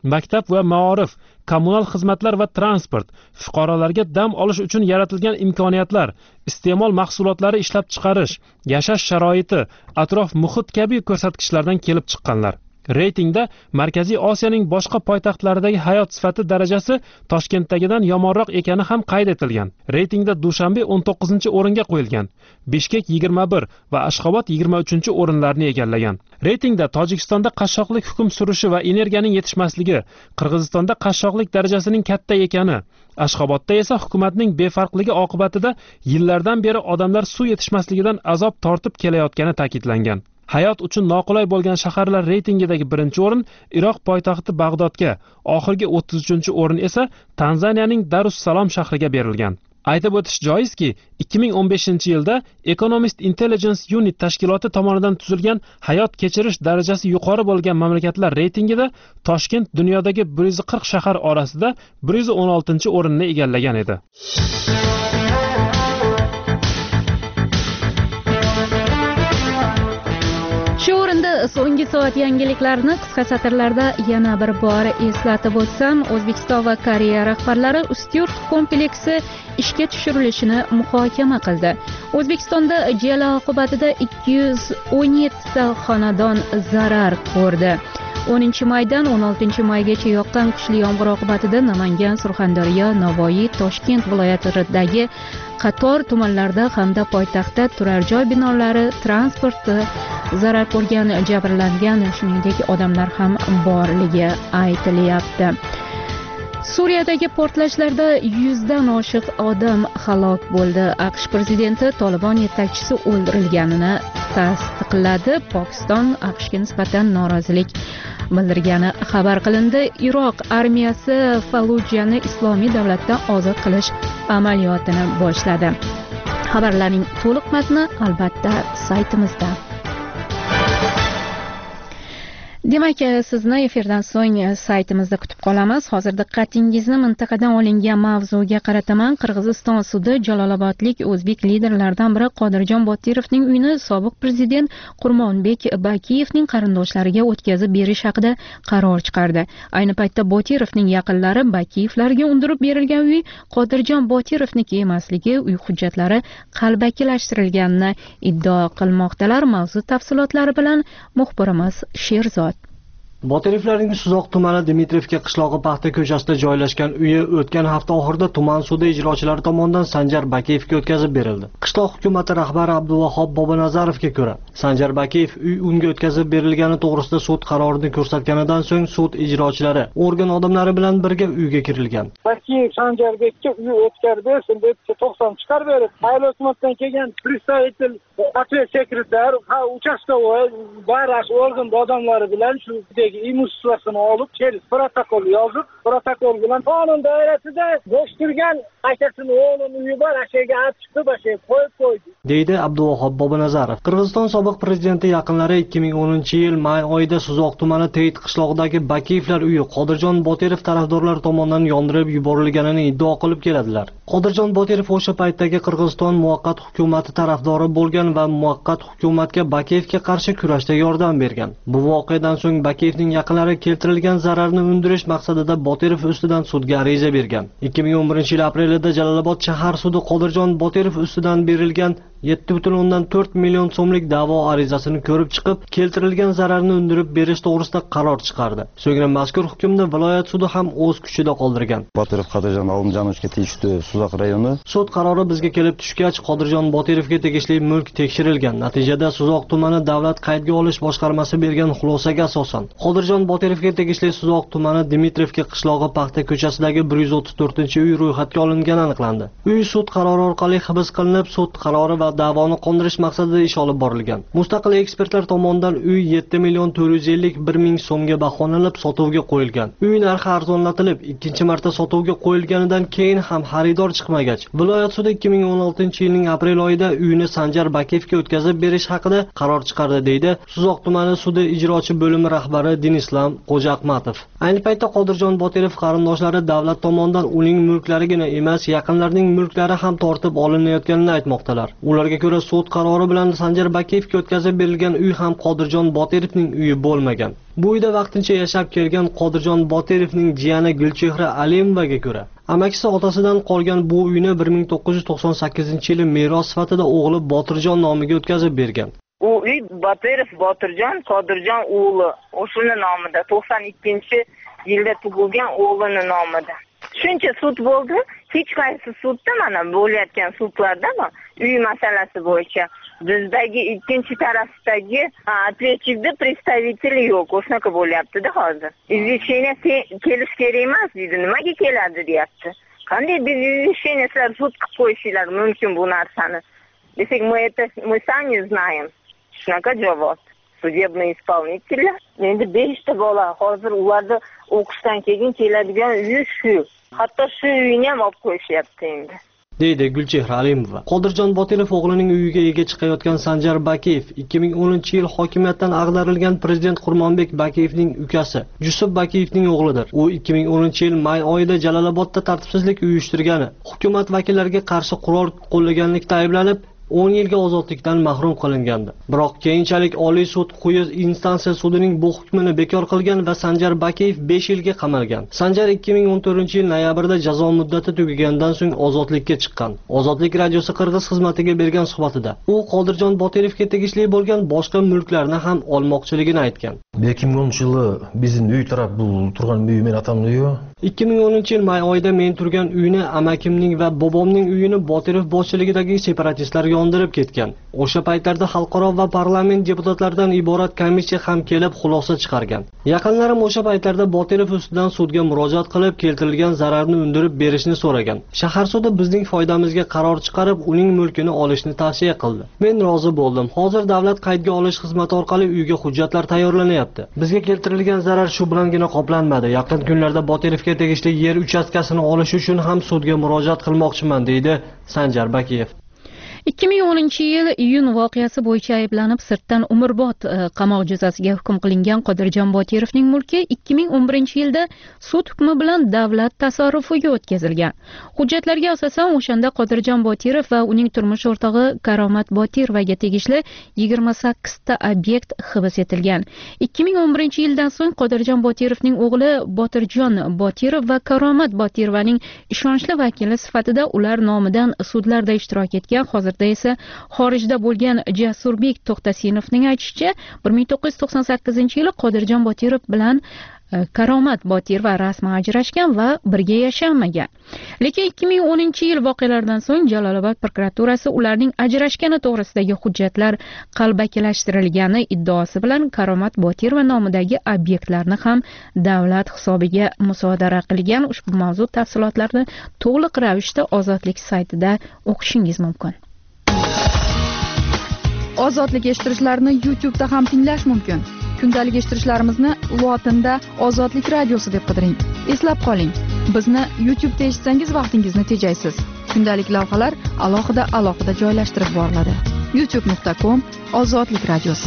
Speaker 6: maktab va maorif, kommunal xizmatlar va transport, fuqarolarga dam olish uchun yaratilgan imkoniyatlar, iste'mol mahsulotlari ishlab chiqarish, yashash sharoiti, atrof muhit kabi ko'rsatkichlardan kelib chiqqanlar. Reytingda Markaziy Osiyoning boshqa poytaxtlaridagi hayot sifati darajasi Toshkentdagidan yomonroq ekani ham qayd etilgan. Reytingda Dushanbe o'n to'qqizinchi o'ringa qo'yilgan, Bishkek yigirma bir va Ashxobod yigirma uchinchi o'rinlarni egallagan. Reytingda Tojikistonda qashshoqlik hukm surishi va energiyaning yetishmasligi, Qirg'izistonda qashshoqlik darajasining katta ekani, Ashxobodda esa hukumatning befarqligi oqibatida yillardan beri odamlar suv yetishmasligidan azob tortib kelayotgani ta'kidlangan. Hayot uchun noqulay bo'lgan shaharlar reytingidagi birinchi o'rin Iroq poytaxti Bag'dodga, oxirgi o'ttiz uchinchi o'rin esa Tanzaniyaning Darussalom shahriga berilgan. Aytib o'tish joizki, ikki ming o'n beshinchi yilda Economist Intelligence Unit tashkiloti tomonidan tuzilgan hayot kechirish darajasi yuqori bo'lgan mamlakatlar reytingida Toshkent dunyodagi bir yuz qirq shahar orasida bir yuz o'n oltinchi o'rinni egallagan edi.
Speaker 1: Shu o'rinda so'nggi soat yangiliklarni qisqa satrlarda yana bir bor eslatib o'tsam, O'zbekiston va Koreya rahbarlari Ustyurt kompleksi ishga tushirilishini muhokama qildi. O'zbekistonda jala oqibatida ikki yuz o'n yetti ta xonadon zarar ko'rdi. o'ninchi maydan o'n oltinchi maygacha yoqqan kuchli yomg'ir oqibatida Namangan, Surxondaryo, Navoiy, Toshkent viloyatlaridagi qator tumanlarda hamda poytaxtda turar joy binolari, transporti zarar ko'rgan, jabrlangan, shuningdek odamlar ham borligi aytilyapti. Suriyadagi portlashlarda yuzdan oshiq odam halok bo'ldi. AQSh prezidenti Tolibon yetakchisi o'ldirilganini tasdiqladi. Pokiston AQShga nisbatan norozilik bildirgani xabar qilindi. Iroq armiyasi Fallujani islomiy davlatdan ozod qilish amaliyotini boshladi. Xabarlarning to'liq matni albatta saytimizda. Demak, sizni efirdan so'ng saytimizda kutib qolamiz. Hozir diqqatingizni mintaqadan olingan mavzuga qarataman. Qirg'iziston sudi Jalolobodlik o'zbek liderlaridan biri Qodirjon Botirovning uyini sobiq prezident Qurmonbek Bakiyevning qarindoshlariga o'tkazib berish haqida qaror chiqardi. Ayni paytda Botirovning yaqinlari Bakiyevlarga undirib berilgan uy Qodirjon Botirovniki emasligi, uy hujjatlari qalbakilashtirilganini iddao qilmoqdalar. Mavzu tafsilotlari bilan muxbirimiz Sherzod.
Speaker 10: Botirovlarning Suzoq tumani Dmitriyevka qishlog'i paxta ko'chasida joylashgan uyi o'tgan hafta oxirida tuman sudi ijrochilari tomonidan Sanjar Bakiyevga o'tkazib berildi. Qishloq hukumati rahbari Abduvahob Bobonazarovga ko'ra, Sanjar Bakiyev uy unga o'tkazib berilgani to'g'risida sud qarorini ko'rsatganidan so'ng sud ijrochilari organ odamlari bilan birga uyga kirilgan.
Speaker 11: Bakiyev Sanjarbekka uy o'tkazib bersin deb to'qson chiqarib berib, ayol xizmatdan kelgan представитель, ответ sekretar, ha uchastkovoy, barash organ odamlari bilan shu imуществосini olib, kelib protokol yozib, protokol bilan qonun doirasida bo'sh turgan akasini o'g'lini uyi bor, ashaga olib chiqib, ashaga qo'yib qo'ydi,
Speaker 10: deydi Abduvahob Bobonazarov. Qirg'iziston sobiq prezidenti yaqinlari ikki ming o'ninchi yil may oyida Suzoq tumani Teyit qishlog'idagi Bakiyevlar uyi Qodirjon Botirov tarafdorlari tomonidan yondirib yuborilganini iddao qilib keladilar. Qodirjon Botirov o'sha paytdagi Qirg'iziston muvaqqat hukumati tarafdori bo'lgan va muvaqqat hukumatga Bakiyevga qarshi kurashda yordam bergan. Bu voqeadan so'ng Bakiyevning yaqinlari keltirilgan zararni undirish maqsadida Botirov ustidan sudga ariza bergan. ikki ming o'n birinchi yil aprelida Jalolobod shahar sudi Qodirjon Botirov ustidan berilgan yetti butun o'ndan to'rt million so'mlik da'vo arizasini ko'rib chiqib, keltirilgan zararni undirib berish to'g'risida qaror chiqardi. So'ngra mazkur hukmni viloyat sudi ham o'z kuchida qoldirgan.
Speaker 12: Botirov Qodirjon Alimjonovga tegishli Suzoq rayoni
Speaker 10: sud qarori bizga kelib tushgach, Qodirjon Botirovga tegishli mulk tekshirilgan. Natijada Suzoq tumani davlat qaydga olish boshqarmasi bergan xulosaga asosan Qodirjon Botirovga tegishli Suzoq tumani Dmitriyevka qishlog'i paxta ko'chasidagi bir yuz o'ttiz to'rtinchi uy ro'yxatga olingani aniqlandi. Uy sud qarori orqali hibs qilinib, sud qarori va da'voni qondirish maqsadida ish olib borilgan. Mustaqil ekspertlar tomonidan uy yetti million to'rt yuz ellik bir ming so'mga baholanib sotuvga qo'yilgan. Uy narxi arzonlatilib, ikkinchi marta sotuvga qo'yilganidan keyin ham xaridor chiqmagach, viloyat sudi ikki ming o'n oltinchi yilning aprel oyida uyni Sanjar Bakiyevga o'tkazib berish haqida qaror chiqardi, deydi Suzoq tumani sudi ijrochi bo'limi rahbari Dinislam Qo'jaqmatov. Ayni paytda Qodirjon Botirov qarindoshlari davlat tomonidan uning mulklarigina emas, yaqinlarining mulklari ham tortib olinayotganini aytmoqdalar. Ular Guvohlarga ko'ra, sud qarori bilan Sanjar Bakiyevga o'tkazib berilgan uy ham Qodirjon Botirovning uyi bo'lmagan. Bu uyda vaqtincha yashab kelgan Qodirjon Botirovning jiyani Gulchehra Alimovaga ko'ra, amakisi otasidan qolgan bu uyni bir ming to'qqiz yuz to'qson sakkizinchi yili meros sifatida o'g'li Botirjon nomiga o'tkazib bergan.
Speaker 13: U uy Botirov Botirjon Qodirjon o'g'li, o'shuni nomida to'qson ikkinchi yilda tug'ilgan o'g'lini nomida. Shuncha sud bo'ldi, hech qaysi sudda mana bo'layotgan sudlarda uy masalasi bo'yicha bizdagi ikkinchi tarafdagi ответчикda представители yo'q, o'shanaqa bo'lyapti-da hozir. Izvesheniya kelish kerak emas deydi, nimaga keladi deyapti. Qanday biz izvesheniya sizlar sud qilib qo'yishinglar mumkin bu narsani? Desak, мы это мы sami знаем. Shunaqa javob. Судебный исполнитель. Endi beshta bola hozir ularda o'qishdan keyin keladigan uy shu. Hatto shu uyni ham olib qo'yishyapti endi.
Speaker 10: deydi Gulchehra Alimova. Qodirjon Botirov o'g'lining uyiga ega chiqayotgan Sanjar Bakiyev ikki ming o'ninchi yil hokimiyatdan ag'darilgan prezident Qurmonbek Bakiyevning ukasi, Yusuf Bakiyevning o'g'lidir. U ikki ming o'ninchi yil may oyida Jalolobodda tartibsizlik uyushtirgani, hukumat vakillariga qarshi qurol qo'llaganlikda ayblanib o'n yilga ozodlikdan mahrum qilingandi. Biroq keyinchalik Oliy sud quyi instansiya sudining bu hukmini bekor qilgan va Sanjar Bakiyev besh yilga qamalgan. Sanjar ikki ming o'n to'rtinchi yil noyabrda jazo muddati tugagandan so'ng ozodlikka chiqqan. Ozodlik radiosi Qirg'iz xizmatiga bergan suhbatida u Qodirjon Botirovga tegishli bo'lgan boshqa mulklarni ham olmoqchiligini aytgan.
Speaker 14: ikki ming o'ninchi yili bizning uy taraf bu turgan uy men atamning uyi.
Speaker 10: ikki ming o'ninchi yil may oyida men turgan uyni amakimning va bobomning uyini Botirov boshchiligidagi separatistlar yondirib ketgan. O'sha paytlarda xalqaro va parlament deputatlaridan iborat komissiya ham kelib xulosa chiqargan. Yaqinlarim o'sha paytlarda Botirov ustidan sudga murojaat qilib keltirilgan zararni undirib berishni so'ragan. Shahar sudi bizning foydamizga qaror chiqarib, uning mulkini olishni tavsiya qildi. Men rozi bo'ldim. Hozir davlat qaydga olish xizmati orqali uyga hujjatlar tayyorlanyapti. Bizga keltirilgan zarar shu bilangina qoplanmadi. Yaqin kunlarda Botirovga tegishli yer uchastkasini olish uchun ham sudga murojaat qilmoqchiman, deydi Sanjar Bakiyev.
Speaker 1: ikki ming o'ninchi yil iyun voqeasi bo'yicha ayblanib sirtdan umrbod qamoq jazosiga hukm qilingan Qodirjon Botirovning mulki ikki ming o'n birinchi yilda sud hukmi bilan davlat tasarrufiga o'tkazilgan. Hujjatlarga asosan o'shanda Qodirjon Botirov va uning turmush o'rtog'i Karomat Botirovaga tegishli yigirma sakkizta obyekt hibs etilgan. ikki ming o'n birinchi yildan so'ng Qodirjon Botirovning o'g'li Botirjon Botirov va Karomat Botirovaning ishonchli vakili sifatida ular nomidan sudlarda ishtirok etgan. Hozir esa xorijda bo'lgan Jasurbek To'xtasinovning aytishicha, bir ming to'qqiz yuz to'qson sakkizinchi yili Qodirjon Botirov bilan Karomat Botirova rasman ajrashgan va birga yashamagan. Lekin ikki ming o'ninchi yil voqealaridan so'ng Jalolobod prokuraturasi ularning ajrashgani to'g'risidagi hujjatlar qalbakilashtirilgani iddaosi bilan Karomat Botirova nomidagi obyektlarni ham davlat hisobiga musodara qilgan. Ushbu mavzu tafsilotlarini to'liq ravishda Ozodlik saytida o'qishingiz mumkin.
Speaker 5: Ozodlik eshittirishlarni YouTube da ham tinglash mumkin. Kundalik eshittirishlarimizni lotinda Ozodlik radiosi deb qidiring. Eslab qoling, bizni YouTube da eshitsangiz vaqtingizni tejaysiz. Kundalik lavhalar alohida alohida joylashtirib boriladi. youtube nuqta com Ozodlik radiosi.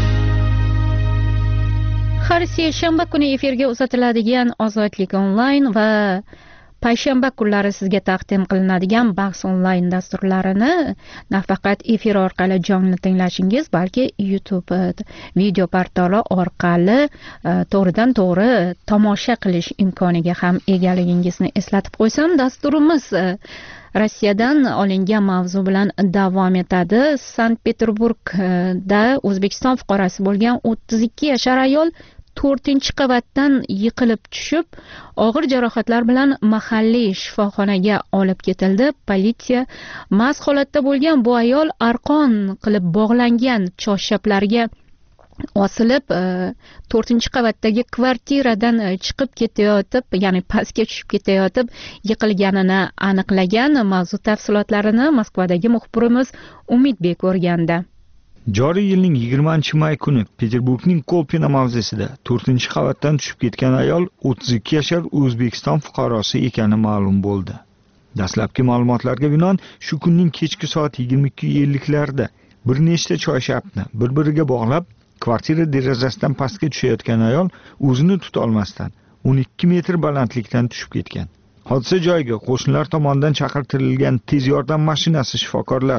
Speaker 1: Har seshanba kuni efirga uzatiladigan Ozodlik onlayn va payshanba kunlari sizga taqdim qilinadigan bahs onlayn dasturlarini nafaqat efir orqali jonli tinglashingiz, balki YouTube video portali orqali to'g'ridan to'g'ri tomosha qilish imkoniga ham egaligingizni eslatib qo'ysam, dasturimiz Rossiyadan olingan mavzu bilan davom etadi. Sankt-Peterburgda O'zbekiston fuqarosi bo'lgan o'ttiz ikki yashar ayol to'rtinchi qavatdan yiqilib tushib, og'ir jarohatlar bilan mahalliy shifoxonaga olib ketildi. Politsiya mast holatda bo'lgan bu ayol arqon qilib bog'langan choshaplarga osilib to'rtinchi qavatdagi kvartiradan chiqib ketayotib, ya'ni pastga tushib ketayotib yiqilganini aniqlagan. Mavzu tafsilotlarini Moskvadagi muxbirimiz Umidbek o'rgandi.
Speaker 15: Joriy yilning yigirmanchi may kuni Peterburgning Kolpina mavzesida to'rtinchi qavatdan tushib ketgan ayol o'ttiz ikki yashar O'zbekiston fuqarosi ekani ma'lum bo'ldi. Dastlabki ma'lumotlarga binoan shu kunning kechki soat yigirma ikki elliklarda bir nechta choyshapni bir-biriga bog'lab, kvartira derazasidan pastga tushayotgan ayol o'zini tuta olmasdan o'n ikki metr balandlikdan tushib ketgan. Hodisa joyiga qo'shnilar tomonidan chaqirtirilgan tez yordam mashinasi shifokorlari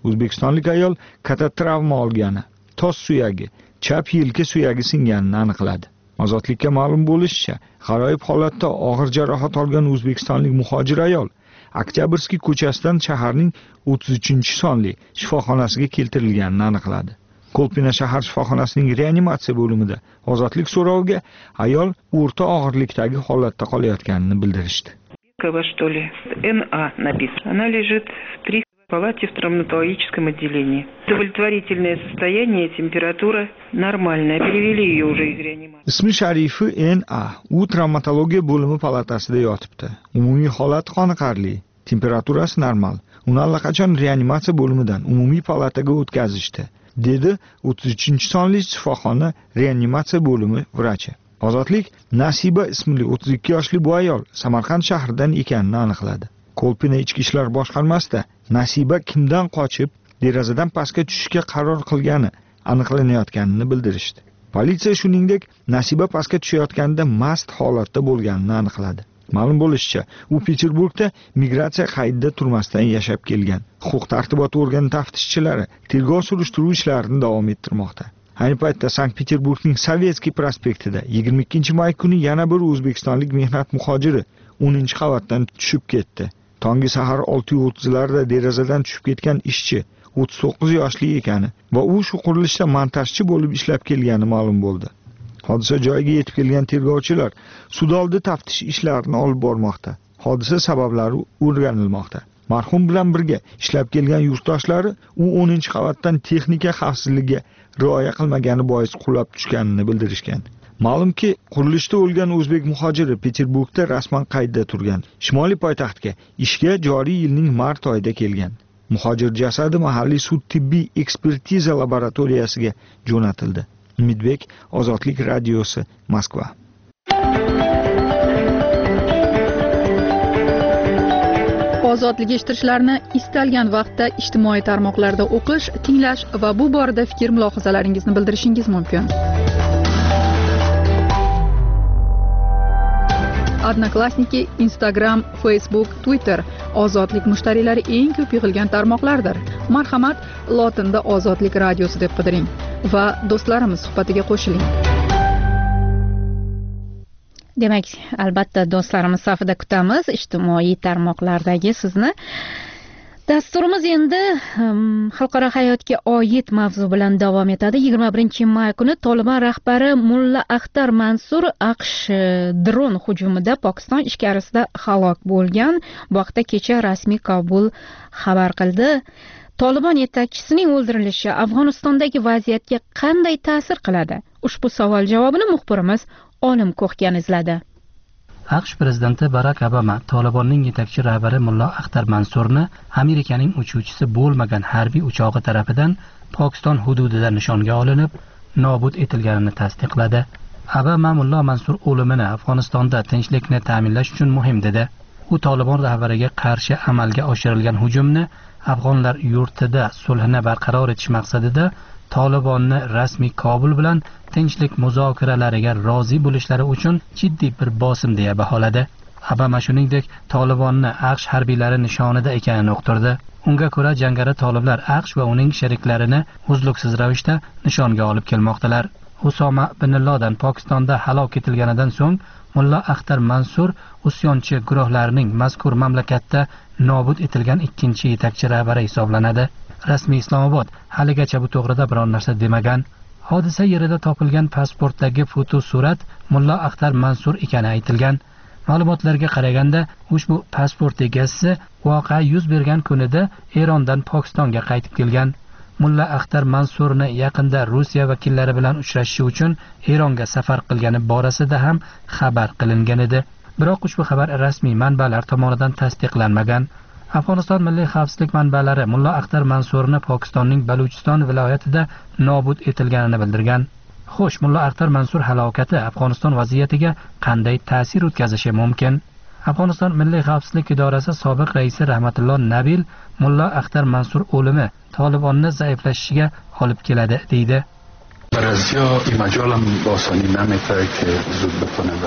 Speaker 15: o'zbekistonlik ayol katta travma olgani, tos suyagi, chap yelka suyagi singanini aniqladi. Ozodlikka ma'lum bo'lishicha, g'aroyib holatda og'ir jarohat olgan o'zbekistonlik muhojir ayol Oktyabrskiy ko'chasidan shaharning o'ttiz uchinchi sonli shifoxonasiga keltirilganini aniqladi. Kolpina shahar shifoxonasining reanimatsiya bo'limida ozodlik so'roviga ayol o'rta og'irlikdagi holatda qolayotganini bildirishdi.
Speaker 16: Что ли? эн а написано. Она лежит в три палате в травматологическом отделении. Удовлетворительное состояние, температура нормальная. Перевели ее уже из реанимации.
Speaker 15: Ismi sharifi эн а. U travmatologiya bo'limi palatasida yotibdi. Umumiy holat qoniqarli, temperaturasi normal. Uni allaqachon reanimatsiya bo'limidan umumiy palataga o'tkazishdi, dedi o'ttiz uchinchi sonli shifoxona reanimatsiya bo'limi vrachi. Ozodlik Nasiba ismli o'ttiz ikki yoshli bu ayol Samarqand shahridan ekanini aniqladi. Kolpina ichki ishlar boshqarmasida Nasiba kimdan qochib, derazadan pastga tushishga qaror qilgani aniqlanayotganini bildirishdi. Politsiya shuningdek Nasiba pastga tushayotganda mast holatda bo'lganini aniqladi. Ma'lum bo'lishicha, u Peterburgda migratsiya qaydida turmasdan yashab kelgan. Huquq-tartibot organi taftishchilari tergov surishtiruv ishlarini davom ettirmoqda. Ayni paytda Sankt-Peterburgning Sovetskiy prospektida yigirma ikkinchi may kuni yana bir o'zbekistonlik mehnat muhojiri o'ninchi qavatdan tushib ketdi. Tongi sahar olti o'ttizlarda derazadan tushib ketgan ishchi o'ttiz to'qqiz yoshli ekani va u shu qurilishda montajchi bo'lib ishlab kelgani ma'lum bo'ldi. Hodisa joyiga yetib kelgan tergovchilar sudoldi taftish ishlarini olib bormoqda. Hodisa sabablari o'rganilmoqda. Marhum bilan birga ishlab kelgan yurtdoshlari u o'ninchi qavatdan texnika xavfsizligiga rioya qilmagani bois qulab tushganini bildirishgan. Ma'lumki, qurilishda o'lgan o'zbek muhojiri Peterburgda rasman qaydda turgan. Shimoliy poytaxtga ishga joriy yilning mart oyida kelgan. Muhojir jasadi mahalliy sud tibbiy ekspertiza laboratoriyasiga jo'natildi. Umidbek, Ozodlik radiosi, Moskva.
Speaker 5: Ozodlik eshittirishlarni istalgan vaqtda ijtimoiy tarmoqlarda o'qish, tinglash va bu borada fikr mulohazalaringizni bildirishingiz mumkin. Odnoklassniki, Instagram, Facebook, Twitter Ozodlik mushtariylari eng ko'p yig'ilgan tarmoqlardir. Marhamat, lotinda Ozodlik radiosi deb qidiring va do'stlarimiz suhbatiga qo'shiling.
Speaker 1: Demak, albatta do'stlarimiz safida kutamiz ijtimoiy tarmoqlardagi sizni. Dasturimiz endi um, xalqaro hayotga oid mavzu bilan davom etadi. yigirma birinchi may kuni Tolibon rahbari Mulla Axtar Mansur AQSh dron hujumida Pokiston ichkarisida halok bo'lgan. Bu haqda kecha rasmiy Kabul xabar qildi. Tolibon yetakchisining o'ldirilishi Afg'onistondagi vaziyatga qanday ta'sir qiladi? Ushbu savol javobini muxbirimiz Olim Ko'xgan izladi.
Speaker 17: AQSh prezidenti Barak Obama Tolibonning yetakchi rahbari Mulla Axtar Mansurni Amerikaning uchuvchisi bo'lmagan harbiy uchog'i tarafidan Pokiston hududida nishonga olinib, nobud etilganini tasdiqladi. Obama Mulla Mansur o'limini Afg'onistonda tinchlikni ta'minlash uchun muhim dedi. U Tolibon rahbariga qarshi amalga oshirilgan hujumni afg'onlar yurtida sulhni barqaror etish maqsadida Tolibonni rasmiy Kobul bilan tinchlik muzokaralariga rozi bo'lishlari uchun jiddiy bir bosim deya baholadi. Obama shuningdek Tolibonni AQSh harbiylari nishonida ekanini uqtirdi. Unga ko'ra jangari toliblar AQSh va uning sheriklarini uzluksiz ravishda nishonga olib kelmoqdalar. Usoma bin Laden Pokistonda halok etilganidan so'ng Mulla Axtar Mansur usyonchi guruhlarining mazkur mamlakatda nobud etilgan ikkinchi yetakchi rahbari hisoblanadi. Rasmiy Islomobod haligacha bu to'g'rida biror narsa demagan. Hodisa yerida topilgan pasportdagi fotosurat Mulla Axtar Mansur ekani aytilgan. Ma'lumotlarga qaraganda, ushbu pasport egasi voqea yuz bergan kunida Erondan Pokistonga qaytib kelgan. Mulla Axtar Mansurni yaqinda Rossiya vakillari bilan uchrashish uchun Eronga safar qilgani borasida ham xabar qilingan edi. Biroq ushbu xabar rasmiy manbalar tomonidan tasdiqlanmagan. Afg'oniston milliy xavfsizlik manbalari Mulla Axtar Mansurni Pokistonning Baluchiston viloyatida nobud etilganini bildirgan. Xo'sh, Mulla Axtar Mansur halokati Afg'oniston vaziyatiga qanday ta'sir o'tkazishi mumkin? Afg'oniston milliy xavfsizlik idorasi sobiq raisi Rahmatulloh Nabil Mulla Axtar Mansur o'limi Tolibonni zaiflashishiga olib keladi deydi.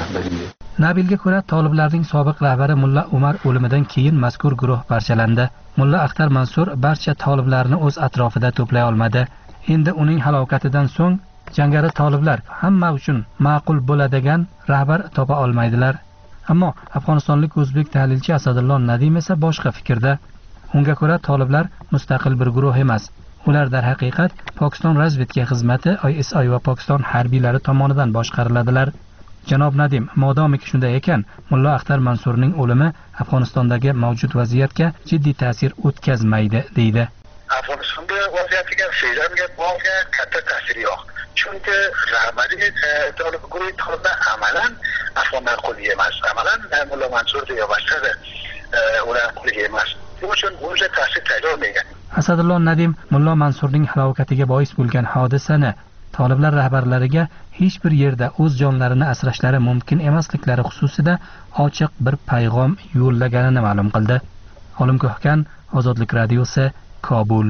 Speaker 17: Nabilga ko'ra, toliblarning sobiq rahbari Mulla Umar o'limidan keyin mazkur guruh parchalandi. mulla axtar mansur barcha toliblarni o'z atrofida to'play olmadi. Endi uning halokatidan so'ng jangari toliblar hamma uchun ma'qul bo'ladigan rahbar topa olmaydilar. Ammo afg'onistonlik o'zbek tahlilchi Asadullo Nadim esa boshqa fikrda. Unga ko'ra toliblar mustaqil bir guruh emas. Ular darhaqiqat Pokiston razvedka xizmati I S I va Pokiston harbiylari tomonidan boshqariladilar. Janob Nadim, modomiki shunday ekan, mulla axtar Mansurning o'limi Afg'onistondagi mavjud vaziyatga jiddiy ta'sir o'tkazmaydi, deydi.
Speaker 18: Afg'onistonda vaziyatga sezamga bo'lga katta ta'siri yo'q. Chunki rahbariy tolib guruhi toliblar amalan afg'onlar qo'liga emas, amalan mulla Mansur deya boshqada ular qo'liga emas. Shuning uchun o'sha ta'sir tayyorlagan.
Speaker 17: Asadullo Nadim mulla Mansurning halokatiga bois bo'lgan hodisani toliblar rahbarlariga hech bir yerda o'z jonlarini asrashlari mumkin emasliklari xususida ochiq bir payg'am yo'llaganini ma'lum qildi. Olim Ko'hkan, Ozodlik radiosi, Kobul.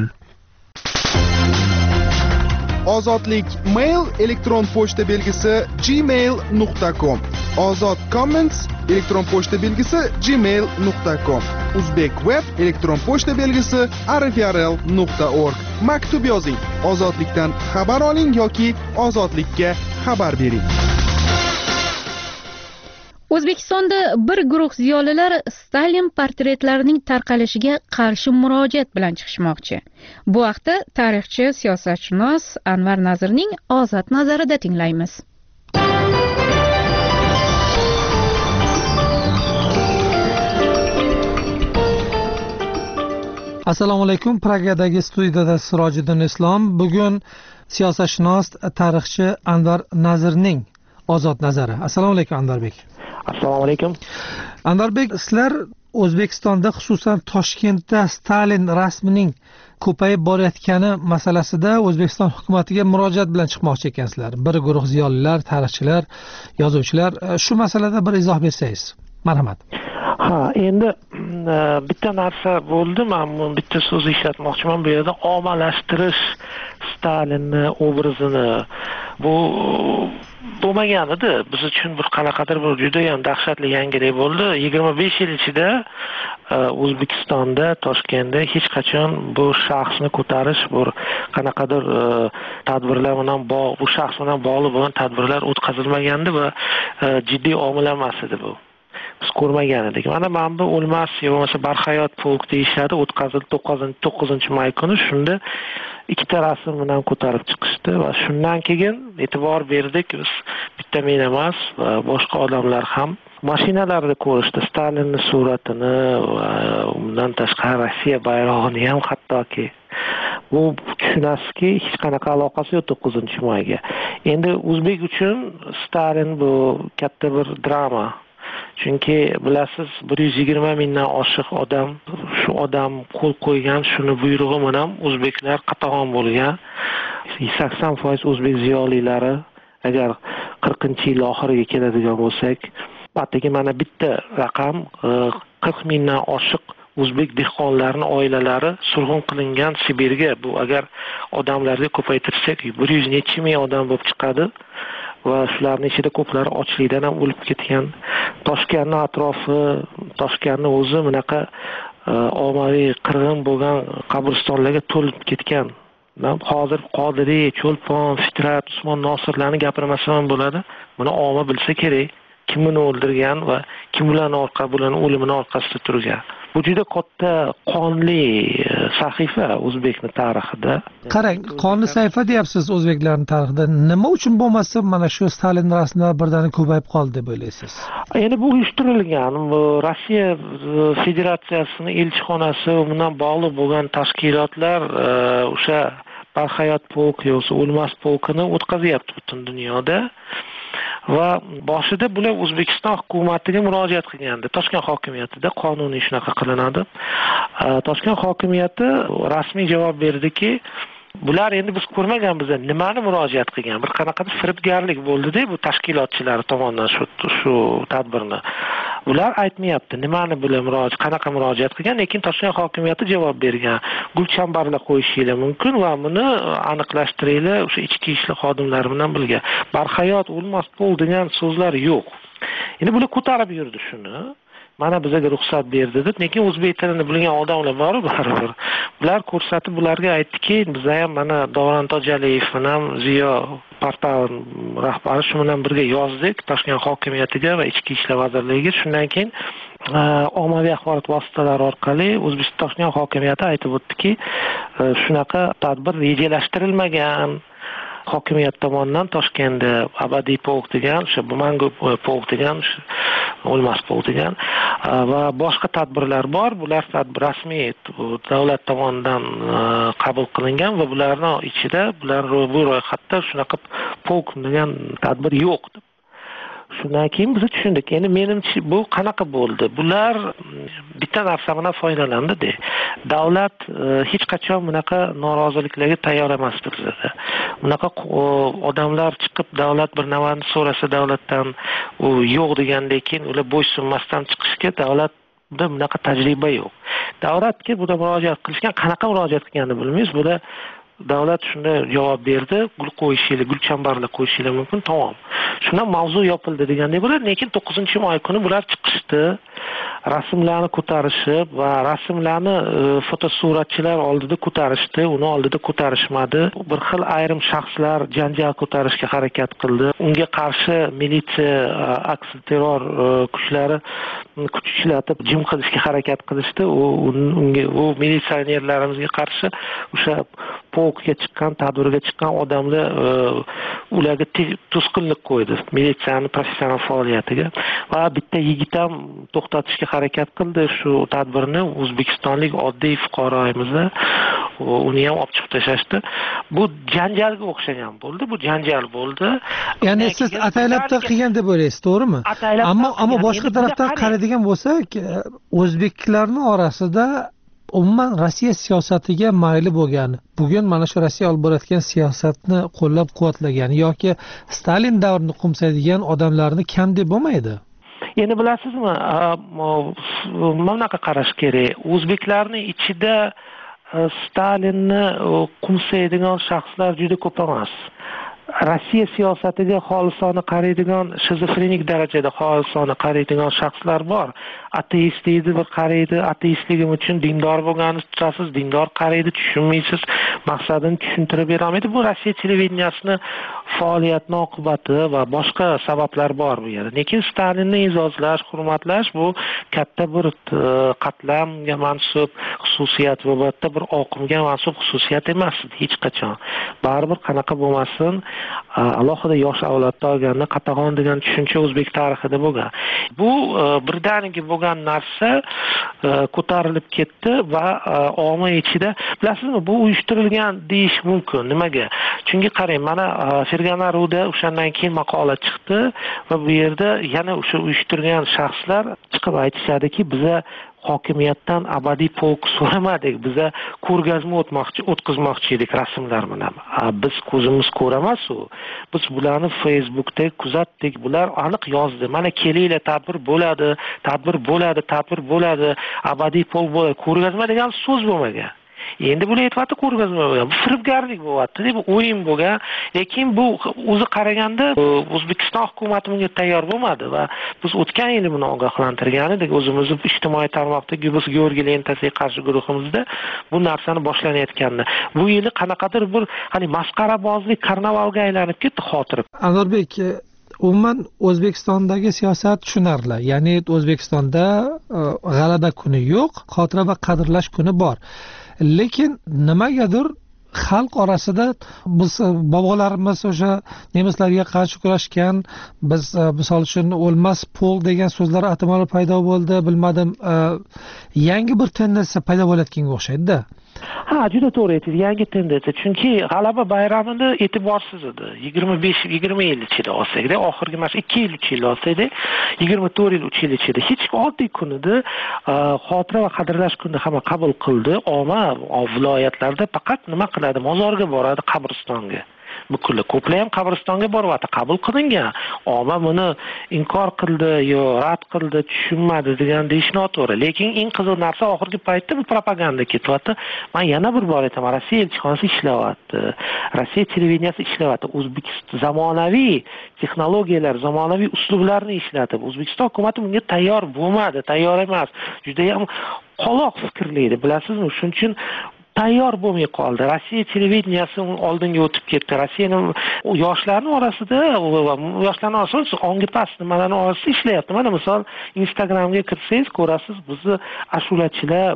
Speaker 7: Ozodlik mail elektron pochta belgisi gmail nuqta com. Ozod comments elektron pochta belgisi gmail nuqta com. Uzbek web elektron pochta belgisi r f r l nuqta org. Maktub yozing, ozodlikdan xabar oling yoki ozodlikka xabar bering.
Speaker 1: O'zbekistonda bir guruh ziyolilar Stalin portretlarining tarqalishiga qarshi murojaat bilan chiqishmoqchi. Bu haqda tarixchi, siyosatshunos Anvar Nazirning Ozod nazarida tinglaymiz.
Speaker 8: Assalomu alaykum. Pragadagi studiyada Sirojiddin Islom. Bugun siyosatshunos, tarixchi Anvar Nazirning Ozod nazari. Assalomu alaykum Anvarbek.
Speaker 19: Assalomu alaykum.
Speaker 8: Anvarbek, sizlar O'zbekistonda, xususan Toshkentda Stalin rasmining ko'payib borayotgani masalasida O'zbekiston hukumatiga murojaat bilan chiqmoqchi ekansizlar. Bir guruh ziyolilar, tarixchilar, yozuvchilar. Shu masalada bir izoh bersangiz. Marhamat.
Speaker 19: Ha, endi bitta narsa bo'ldi. Men bitta so'z ishlatmoqchiman. Bu yerda ommalashtirish Stalinni obrazini bu bo'lmagan edi. Biz uchun bir qanaqadir bir juda ham dahshatli yangilik bo'ldi. yigirma besh yil ichida O'zbekistonda, Toshkentda hech qachon bu shaxsni ko'tarish, bu qanaqadir tadbirlar bilan bog'liq, bu shaxs bilan bog'liq bo'lgan tadbirlar o'tkazilmagandi va jiddiy omil emas edi bu. Biz ko'rmagan edik. Mana mana bu o'lmas yo'lmasa barhayot polk deyishadi, o'tkazildi to'qqizinchi may kuni. Shunda ikkita rasm bilan ko'tarib chiqishdi va shundan keyin e'tibor berdik biz, bitta men emas va boshqa odamlar ham mashinalarda ko'rishdi Stalinning suratini va undan tashqari Rossiya bayrog'ini ham, hattoki bu tushunasizki hech qanaqa aloqasi yo'q to'qqizinchi mayga. Endi o'zbek uchun Stalin bu katta bir drama. Chunki bilasiz, bir yuz yigirma mingdan oshiq odam, shu odam qo'l qo'ygan, shuni buyrug'i bilan o'zbeklar qatag'on bo'lgan. sakson foiz o'zbek ziyolilari, agar qirqinchi yil oxiriga keladigan bo'lsak, atigi mana bitta raqam qirq mingdan oshiq o'zbek dehqonlarning oilalari surgun qilingan Sibirga. Bu agar odamlarga ko'paytirsak, bir yuz necha ming odam bo'lib chiqadi. Va shularning ichida ko'plari ochlikdan ham o'lib ketgan. Toshkentning atrofi, Toshkentning o'zi bunaqa ommaviy qirg'in bo'lgan qabristonlarga to'lib ketgan. Hozir Qodiriy, Cho'lpon, Fitrat, Usmon Nosirlarni gapirmasam ham bo'ladi. Buni omma bilsa kerak, kim uni o'ldirgan va kim bilan orqa bularning o'limini orqasida turgan. Bu juda katta qonli sahifa O'zbekning tarixida.
Speaker 8: Qarang, qonli sahifa deyapsiz O'zbeklarning tarixida. Nima uchun bo'lmasa mana shu Stalin rasmlari birdan ko'payib qoldi deb o'ylaysiz?
Speaker 19: Endi bu uyushtirilgan, bu Rossiya Federatsiyasining elchixonasi bilan bog'liq bo'lgan tashkilotlar o'sha barhayot polk yoki o'lmas polkini o'tkazyapti butun dunyoda. Va boshida bular O'zbekiston hukumatiga murojaat qilgandi. Toshkent hokimiyatida qonuniy shunaqa qilinadi. Toshkent hokimiyati rasmiy javob berdiki, bular endi biz ko'rmaganmiz, nimani murojaat qilgan? Bir qanaqadir firibgarlik bo'ldi-da bu tashkilotchilar tomonidan shu shu tadbirni. Ular aytmayapti, nimani bilan murojaat, qanaqa murojaat qilgan, lekin Toshkent hokimiyati javob bergan. Gulchambarlar qo'yishinglar mumkin va buni aniqlashtiringlar o'sha ichki ishlar xodimlari bilan birga. Barhayot o'lmas pol degan so'zlar yo'q. Endi bular ko'tarib yurdi shuni. mana bizga ruxsat berdi deb. Lekin o'zbek tilini bilgan odamlar bor baribir. Bular ko'rsatib bularga aytdiki, biz ham mana Davron Tojaliyev bilan Ziyo portal rahbari shu bilan birga yozdik Toshkent hokimiyatiga va Ichki ishlar vazirligiga. Shundan keyin ommaviy axborot vositalari orqali O'zbekiston Toshkent hokimiyati aytib o'tdiki, shunaqa tadbir rejalashtirilmagan. Hokimiyat tomonidan Toshkentda abadiy polk degan, o'sha mangu polk degan, o'lmas polk degan va boshqa tadbirlar bor. Bular tadbir rasmiy davlat tomonidan qabul qilingan va bularning ichida, bular bu ro'yxatda shunaqa polk degan tadbir yo'q. Shundan keyin biz tushundik. Endi menimcha bu qanaqa bo'ldi? Bular bitta narsa bilan foydalandi-da. Davlat hech qachon bunaqa noroziliklarga tayyor emasdi bizda. Bunaqa odamlar chiqib davlat bir narsani so'rasa davlatdan u yo'q degandek keyin ular bo'ysunmasdan chiqishga davlatda bunaqa tajriba yo'q. Davlatga buda murojaat qilishgan, qanaqa murojaat qilganini bilmaymiz. Buda davlat shunda javob berdi, gul qo'yishinglar, gulchambarlar qo'yishinglar mumkin, tamom. Shundan mavzu yopildi degandek bo'ladi. Lekin to'qqizinchi may kuni bular chiqishdi, rasmlarni ko'tarishib va rasmlarni fotosuratchilar oldida ko'tarishdi, uni oldida ko'tarishmadi. Bir xil ayrim shaxslar janjal ko'tarishga harakat qildi. Unga qarshi militsiya, aksilterror kuchlari kuch ishlatib jim qilishga harakat qilishdi. U unga u militsionerlarimizga qarshi o'sha polkga chiqqan, tadbirga chiqqan odamlar ularga to'sqinlik qo'ydi militsiyaning professional faoliyatiga va bitta yigit ham to'xtatishga harakat qildi shu tadbirni. O'zbekistonlik oddiy fuqaroyimizni uni ham olib chiqib tashlashdi. Bu janjalga o'xshagan bo'ldi. Bu janjal bo'ldi.
Speaker 8: Ya'ni siz ataylabda qilgan deb o'ylaysiz, to'g'rimi? Ammo ammo boshqa tarafdan qaraydigan bo'lsak, o'zbeklarning orasida umuman Rossiya siyosatiga mayli bo'lgan, bugun mana shu Rossiya olib borayotgan siyosatni qo'llab-quvvatlagan yoki Stalin davrini qo'msaydigan odamlarni kam deb bo'lmaydi.
Speaker 19: Endi bilasizmi, mana bunaqa qarash kerak. O'zbeklarning ichida Stalinni qo'msaydigan shaxslar juda ko'p emas. Rossiya siyosatiga xolisona qaraydigan, shizofrenik darajada xolisona qaraydigan shaxslar bor. Ateistlikni bir qaraydi, ateistligim uchun dindor bo'lganini tutasiz, dindor qaraydi, tushunmaysiz, maqsadini tushuntirib bera olmaydi. Bu Rossiya televideniyasining faoliyatining oqibati va boshqa sabablar bor bu yerda. Lekin Stalinni e'zozlash, hurmatlash bu katta bir qatlamga mansub xususiyat va bitta bir oqimga mansub xususiyat emas hech qachon. Baribir qanaqa bo'lmasin, alohida yosh avlodda olganda qatag'on degan tushuncha o'zbek tarixida bo'lgan. Bu birdaniga bo'lgan narsa ko'tarilib ketdi va omma ichida, bilasizmi, bu uyushtirilgan deyish mumkin. Nimaga? Chunki qarang, mana Ferganaruda o'shandan keyin maqola chiqdi va bu yerda yana o'sha uyushtirgan shaxslar chiqib aytishadiki, biza hokimiyatdan abadiy polk so'ramadik, biza ko'rgazma o'tmoqchi, o'tkazmoqchi edik rasmlar bilan. Biz ko'zimiz ko'ramas u. Biz bularni Facebookda kuzatdik, bular aniq yozdi. Mana kelinglar, tadbir bo'ladi, tadbir bo'ladi, tadbir bo'ladi, abadiy polk bo'ladi. Ko'rgazma degan so'z bo'lmagan. Endi bular aytibdi ko'rgazma bo'lgan. Bu firibgarlik bo'lyapti, bu o'yin bo'lgan. Lekin bu o'zi qaraganda O'zbekiston hukumati bunga tayyor bo'lmadi va biz o'tgan yili buni ogohlantirgan edik. O'zimizni ijtimoiy tarmoqdagi biz Georgiy lentasiga qarshi guruhimizda bu narsani boshlanayotgandi. Bu yili qanaqadir bir hani masxarabozlik, karnavalga aylanib ketdi xotirib.
Speaker 8: Anvarbek, umuman O'zbekistondagi siyosat tushunarli. Ya'ni O'zbekistonda g'alaba kuni yo'q, xotira va qadrlash kuni bor. Lekin nimagadir xalq orasida biz bobolarimiz o'sha nemislarga qarshi kurashgan, biz misol uchun o'lmas polk degan so'zlar atamali paydo bo'ldi, bilmadim, yangi bir tendensiya paydo bo'layotganga o'xshaydi-da.
Speaker 19: Ha, juda to'g'ri aytdingiz, yangi tendensiya. Chunki g'alaba bayramida e'tiborsiz edi. yigirma besh yigirma yil ichida olsak-da, oxirgi mana ikki yil uch yil olsak-da, yigirma to'rt yil uch yil ichida hech oddiy kunida xotira va qadrlash kunini hamma qabul qildi. Omma viloyatlarda faqat nima qiladi? Mozorga boradi, qabristonga. bukuldi. Ko'plar ham qabristonga boryapti, qabul qilingan. Omma buni inkor qildi yo rad qildi, tushunmadi degan deyish noto'g'ri. Lekin eng qiziq narsa oxirgi paytda bu propaganda ketyapti. Men yana bir bor aytaman, Rossiya elchixonasi ishlayapti. Rossiya televideniyasi ishlayapti. O'zbekiston zamonaviy texnologiyalar, zamonaviy uslublarni ishlatib, O'zbekiston hukumatı bunga tayyor bo'lmadi, tayyor emas. Juda ham qoloq fikrli edi, bilasizmi? Shuning uchun tayyor bo'lmay qoldi. Rossiya televideniyasi oldinga o'tib ketdi. Rossiyaning yoshlarning orasida, yoshlarning orasida ongi past nimalarning orasida ishlayapti. Mana misol Instagramga kirsangiz ko'rasiz, bizni ashulachilar,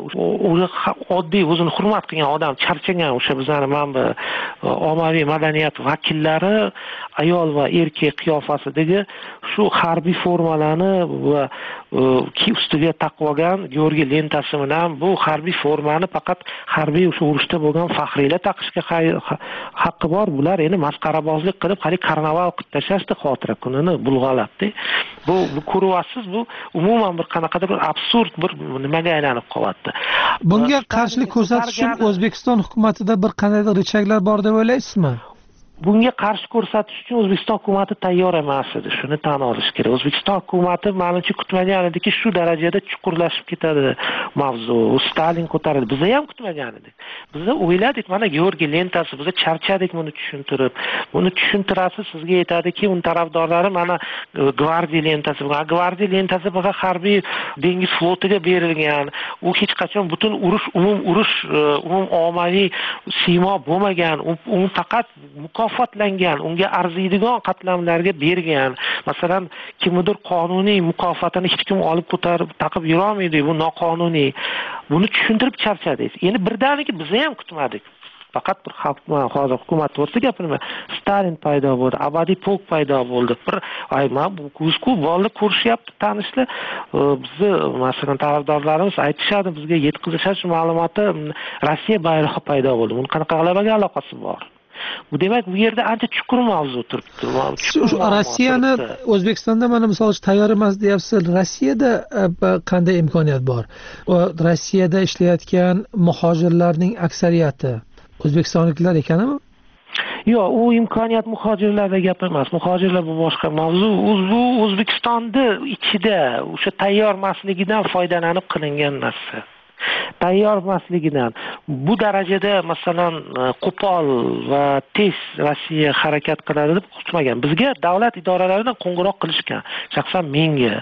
Speaker 19: oddiy o'zini hurmat qilgan odam, charchagan o'sha bizning mana ommaviy madaniyat vakillari ayol va erkak qiyofasidagi shu harbiy formalarni va ustiga taqib olgan Georgiy lentasi bilan bu harbiy formani faqat harbiy o'sha urushda bo'lgan faxriylar taqishga haqqi bor. Bular endi masqarabozlik qilib, qari karnaval qilib tashlashdi xotira kunini bulg'alabdi. Bu, bu ko'ryapsiz, bu umuman bir qanaqadir bir absurd bir nimaga aylanib qolyapti.
Speaker 8: Bunga qarshilik ko'rsatish uchun O'zbekiston hukumatida bir qanday richaglar bor deb o'ylaysizmi?
Speaker 19: Bunga qarshi ko'rsatish uchun O'zbekiston hukumatı tayyor emas edi. Shuni tan olish kerak. O'zbekiston hukumatı menimcha kutmagan ediki, shu darajada chuqurlashib ketadi mavzu. Stalin ko'taradi. Biz ham kutmagan edik. Biz o'yladik, mana Georgiy lentasi, biz charchadik buni tushuntirib. Buni tushuntirasiz, sizga aytadiki, un tarafdorlari mana gvardiya lentasi, bu gvardiya lentasi faqat harbiy dengiz flotiga berilgan. U hech qachon butun urush, umum urush, umum ommaviy siymo bo'lmagan. U faqat mukofotlangan, unga arziydigan qatlamlarga bergan. Masalan, kimdir qonuniy mukofotini hech kim olib ko'tarib taqib yura olmaydi, bu noqonuniy. Buni tushuntirib charchadik. Endi birdaniga biz ham kutmadik. Faqat bir xalqman hozir hukumat to'g'risida gapiraman. Stalin paydo bo'ldi, abadiy polk paydo bo'ldi. Bir ay mana bu kuzku bolalar ko'rishyapti, tanishlar. Bizni masalan tarafdorlarimiz aytishadi, bizga yetkazishadi ma'lumotni, Rossiya bayrog'i paydo bo'ldi. Buni qanaqa g'alabaga aloqasi bor? Bu demak bu yerda ancha chuqur mavzu turibdi.
Speaker 8: Rossiyani O'zbekistonda mana misol uchun tayyor emas deyapsiz. Rossiyada qanday imkoniyat bor? Rossiyada ishlayotgan muhojirlarning aksariyati o'zbekistonliklar ekanmi?
Speaker 19: Yo'q, u imkoniyat muhojirlarda gap emas. Muhojirlar bu boshqa mavzu. Bu O'zbekistonda ichida o'sha tayyor emasligidan foydalanib qilingan narsa. Tayyor emasligidan bu darajada masalan qo'pol va tez Rossiya harakat qiladi deb kutmagan. Bizga davlat idoralaridan qo'ng'iroq qilishgan. Shaxsan menga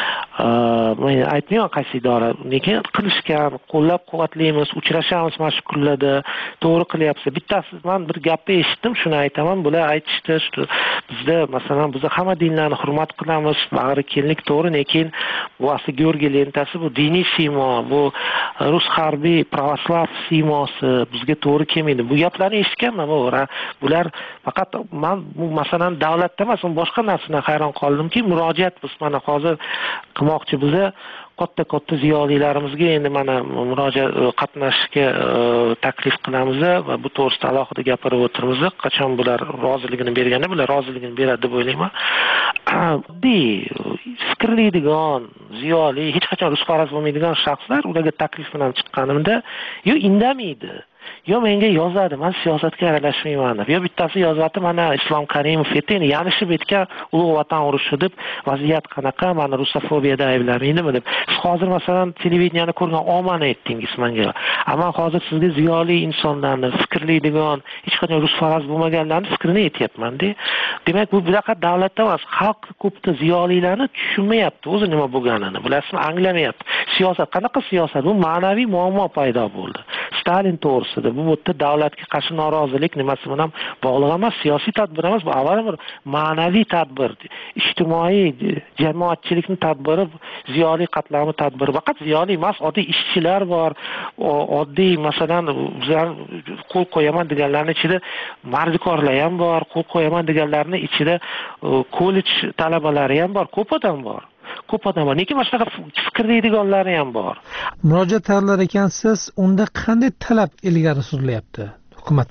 Speaker 19: men aytmayman qaysi idora, lekin qilishgan, qo'llab-quvvatlaymiz, uchrashamiz mana shu kunlarda, to'g'ri qilyapsiz. Bittasi men bir gapni eshitdim, shuni aytaman. Bular aytishdi, bizda masalan biz hamma dinlarni hurmat qilamiz, bag'ri kellik to'g'ri, lekin bu asli Georgiy lentasi, bu diniy siymo, bu rus harbiy pravoslav siymosi bizga to'g'ri kelmaydi. Bu gaplarni eshitganman. Bular faqat men bu masalan davlatda emas, boshqa narsadan hayron qoldimki, murojaat biz mana hozir qilmoqchi biza katta-katta ziyolilarimizga endi mana murojaat qatnashishga taklif qilamiz va bu to'g'risida alohida gapirib o'tiramiz. Qachon bular roziligini berganda, bular roziligini beradi deb o'ylayman. Oddiy fikrlaydigan, ziyoli, hech qachon rusparaz bo'lmaydigan shaxslar ularga taklif bilan chiqqanimda, yo indamaydi, yo menga yozadi, men siyosatga aralashmayman deb. Yo bittasi yozyapti, mana Islom Karimov aytdi, yanishib aytgan ulug' vatan urushi deb, vaziyat qanaqa, mana rusofobiyada ayblamaydi deb. Siz hozir masalan televideniyani ko'rgan omani aytdingiz menga. Ammo hozir sizga ziyoli insonlarni, fikrlaydigan, hech qachon rusparaz bo'lmaganlarni fikrini aytyapman-da. Demak, bu faqat davlatda emas, xalq ko'pda ziyolilarni tushunmayapti, o'zi nima bo'lganini. Bilasizmi, anglamayapti. Siyosat qanaqa siyosat? Bu ma'naviy muammo paydo bo'ldi. Stalin to'g'risida bu yerda davlatga qarshi norozilik nimasi bilan bog'liq emas, siyosiy tadbir emas, bu avvalo bir ma'naviy tadbir, ijtimoiy jamoatchilikning tadbiri, ziyoli qatlami tadbiri. Faqat ziyoli emas, oddiy ishchilar bor, oddiy masalan bizlar qo'l qo'yaman deganlarning ichida mardikorlar ham bor, qo'l qo'yaman deganlarning ichida kollej talabalari ham bor, ko'p odam bor. Ko'p odam bor. Lekin boshqa fikrlaydiganlari ham bor.
Speaker 8: Murojaat tayyorlar ekansiz, unda qanday talab ilgari surilyapti hukumatdan?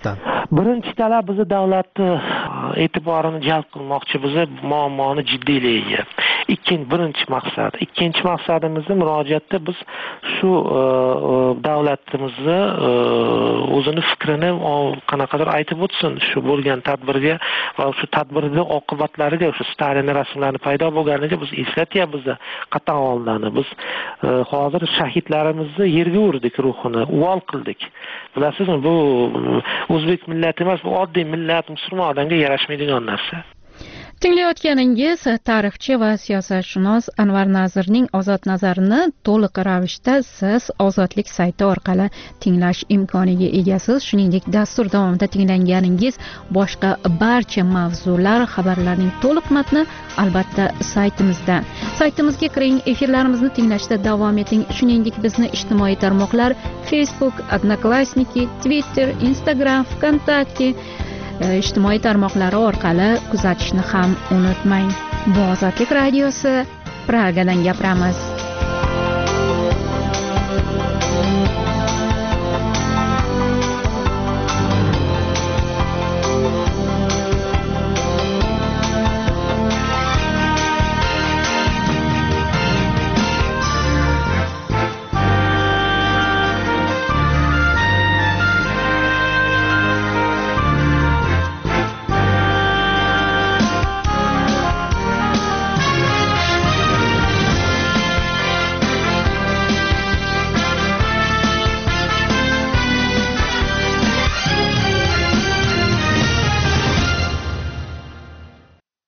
Speaker 19: birinchi talab bizni davlatni e'tiborini jalb qilmoqchi, bizni muammoni jiddiyligiga. Ikkinchi birinchi maqsad. Ikkinchi maqsadimizni murojaatda biz shu davlatimizni o'zini fikrini qanaqadir aytib o'tsin shu bo'lgan tadbirga va shu tadbirning oqibatlariga, shu Stalin rasmlari paydo bo'lganiga biz eslatyapmiz qat'iy holdan. Biz hozir shahidlarimizni yerga urdik, ruhini uvol qildik. Bilasizmi, bu o'zbek millati emas, bu oddiy millat, musulmon odamga yarashmaydigan narsa.
Speaker 1: Tinglayotganingiz tarixchi va siyosatshunos Anvar Nazirning ozod nazarini to'liq ravishda siz Ozodlik sayti orqali tinglash imkoniga egasiz. Shuningdek, dastur davomida tinglanganingiz boshqa barcha mavzular, xabarlarning to'liq matni albatta saytimizda. Saytimizga kiring, efirlarimizni tinglashda davom eting. Shuningdek, bizni ijtimoiy tarmoqlar Facebook, Odnoklassniki, Twitter, Instagram, VKontakte ijtimoiy tarmoqlari orqali kuzatishni ham unutmang. Bu Ozodlik radiosi, Pragadan gapiramiz.